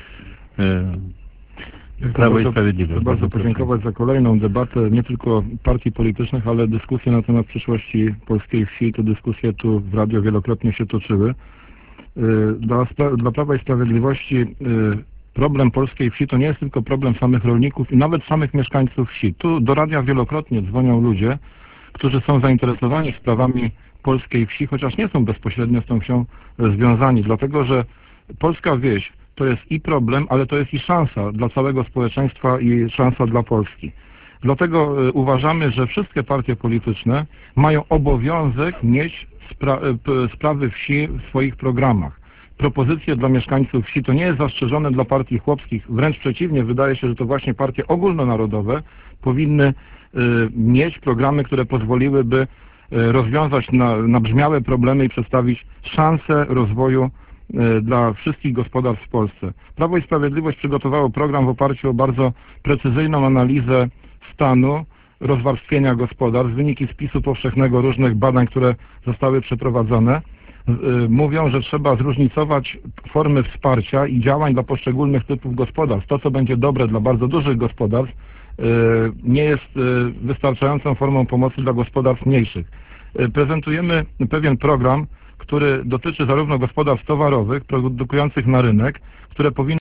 Prawo i Sprawiedliwość. Chcę bardzo podziękować za kolejną debatę, nie tylko partii politycznych, ale dyskusje na temat przyszłości polskiej wsi. Te dyskusje tu w radio wielokrotnie się toczyły. Dla, dla Prawa i Sprawiedliwości problem polskiej wsi to nie jest tylko problem samych rolników i nawet samych mieszkańców wsi. Tu do radia wielokrotnie dzwonią ludzie, którzy są zainteresowani sprawami polskiej wsi, chociaż nie są bezpośrednio z tą wsią związani, dlatego że polska wieś to jest i problem, ale to jest i szansa dla całego społeczeństwa i szansa dla Polski. Dlatego uważamy, że wszystkie partie polityczne mają obowiązek mieć spra sprawy wsi w swoich programach. Propozycje dla mieszkańców wsi to nie jest zastrzeżone dla partii chłopskich, wręcz przeciwnie, wydaje się, że to właśnie partie ogólnonarodowe powinny y, mieć programy, które pozwoliłyby y, rozwiązać na, nabrzmiałe problemy i przedstawić szansę rozwoju y, dla wszystkich gospodarstw w Polsce. Prawo i Sprawiedliwość przygotowało program w oparciu o bardzo precyzyjną analizę stanu rozwarstwienia gospodarstw, wyniki spisu powszechnego różnych badań, które zostały przeprowadzone. Mówią, że trzeba zróżnicować formy wsparcia i działań dla poszczególnych typów gospodarstw. To, co będzie dobre dla bardzo dużych gospodarstw, nie jest wystarczającą formą pomocy dla gospodarstw mniejszych. e, prezentujemy pewien program, który dotyczy zarówno gospodarstw towarowych, produkujących na rynek, które powinny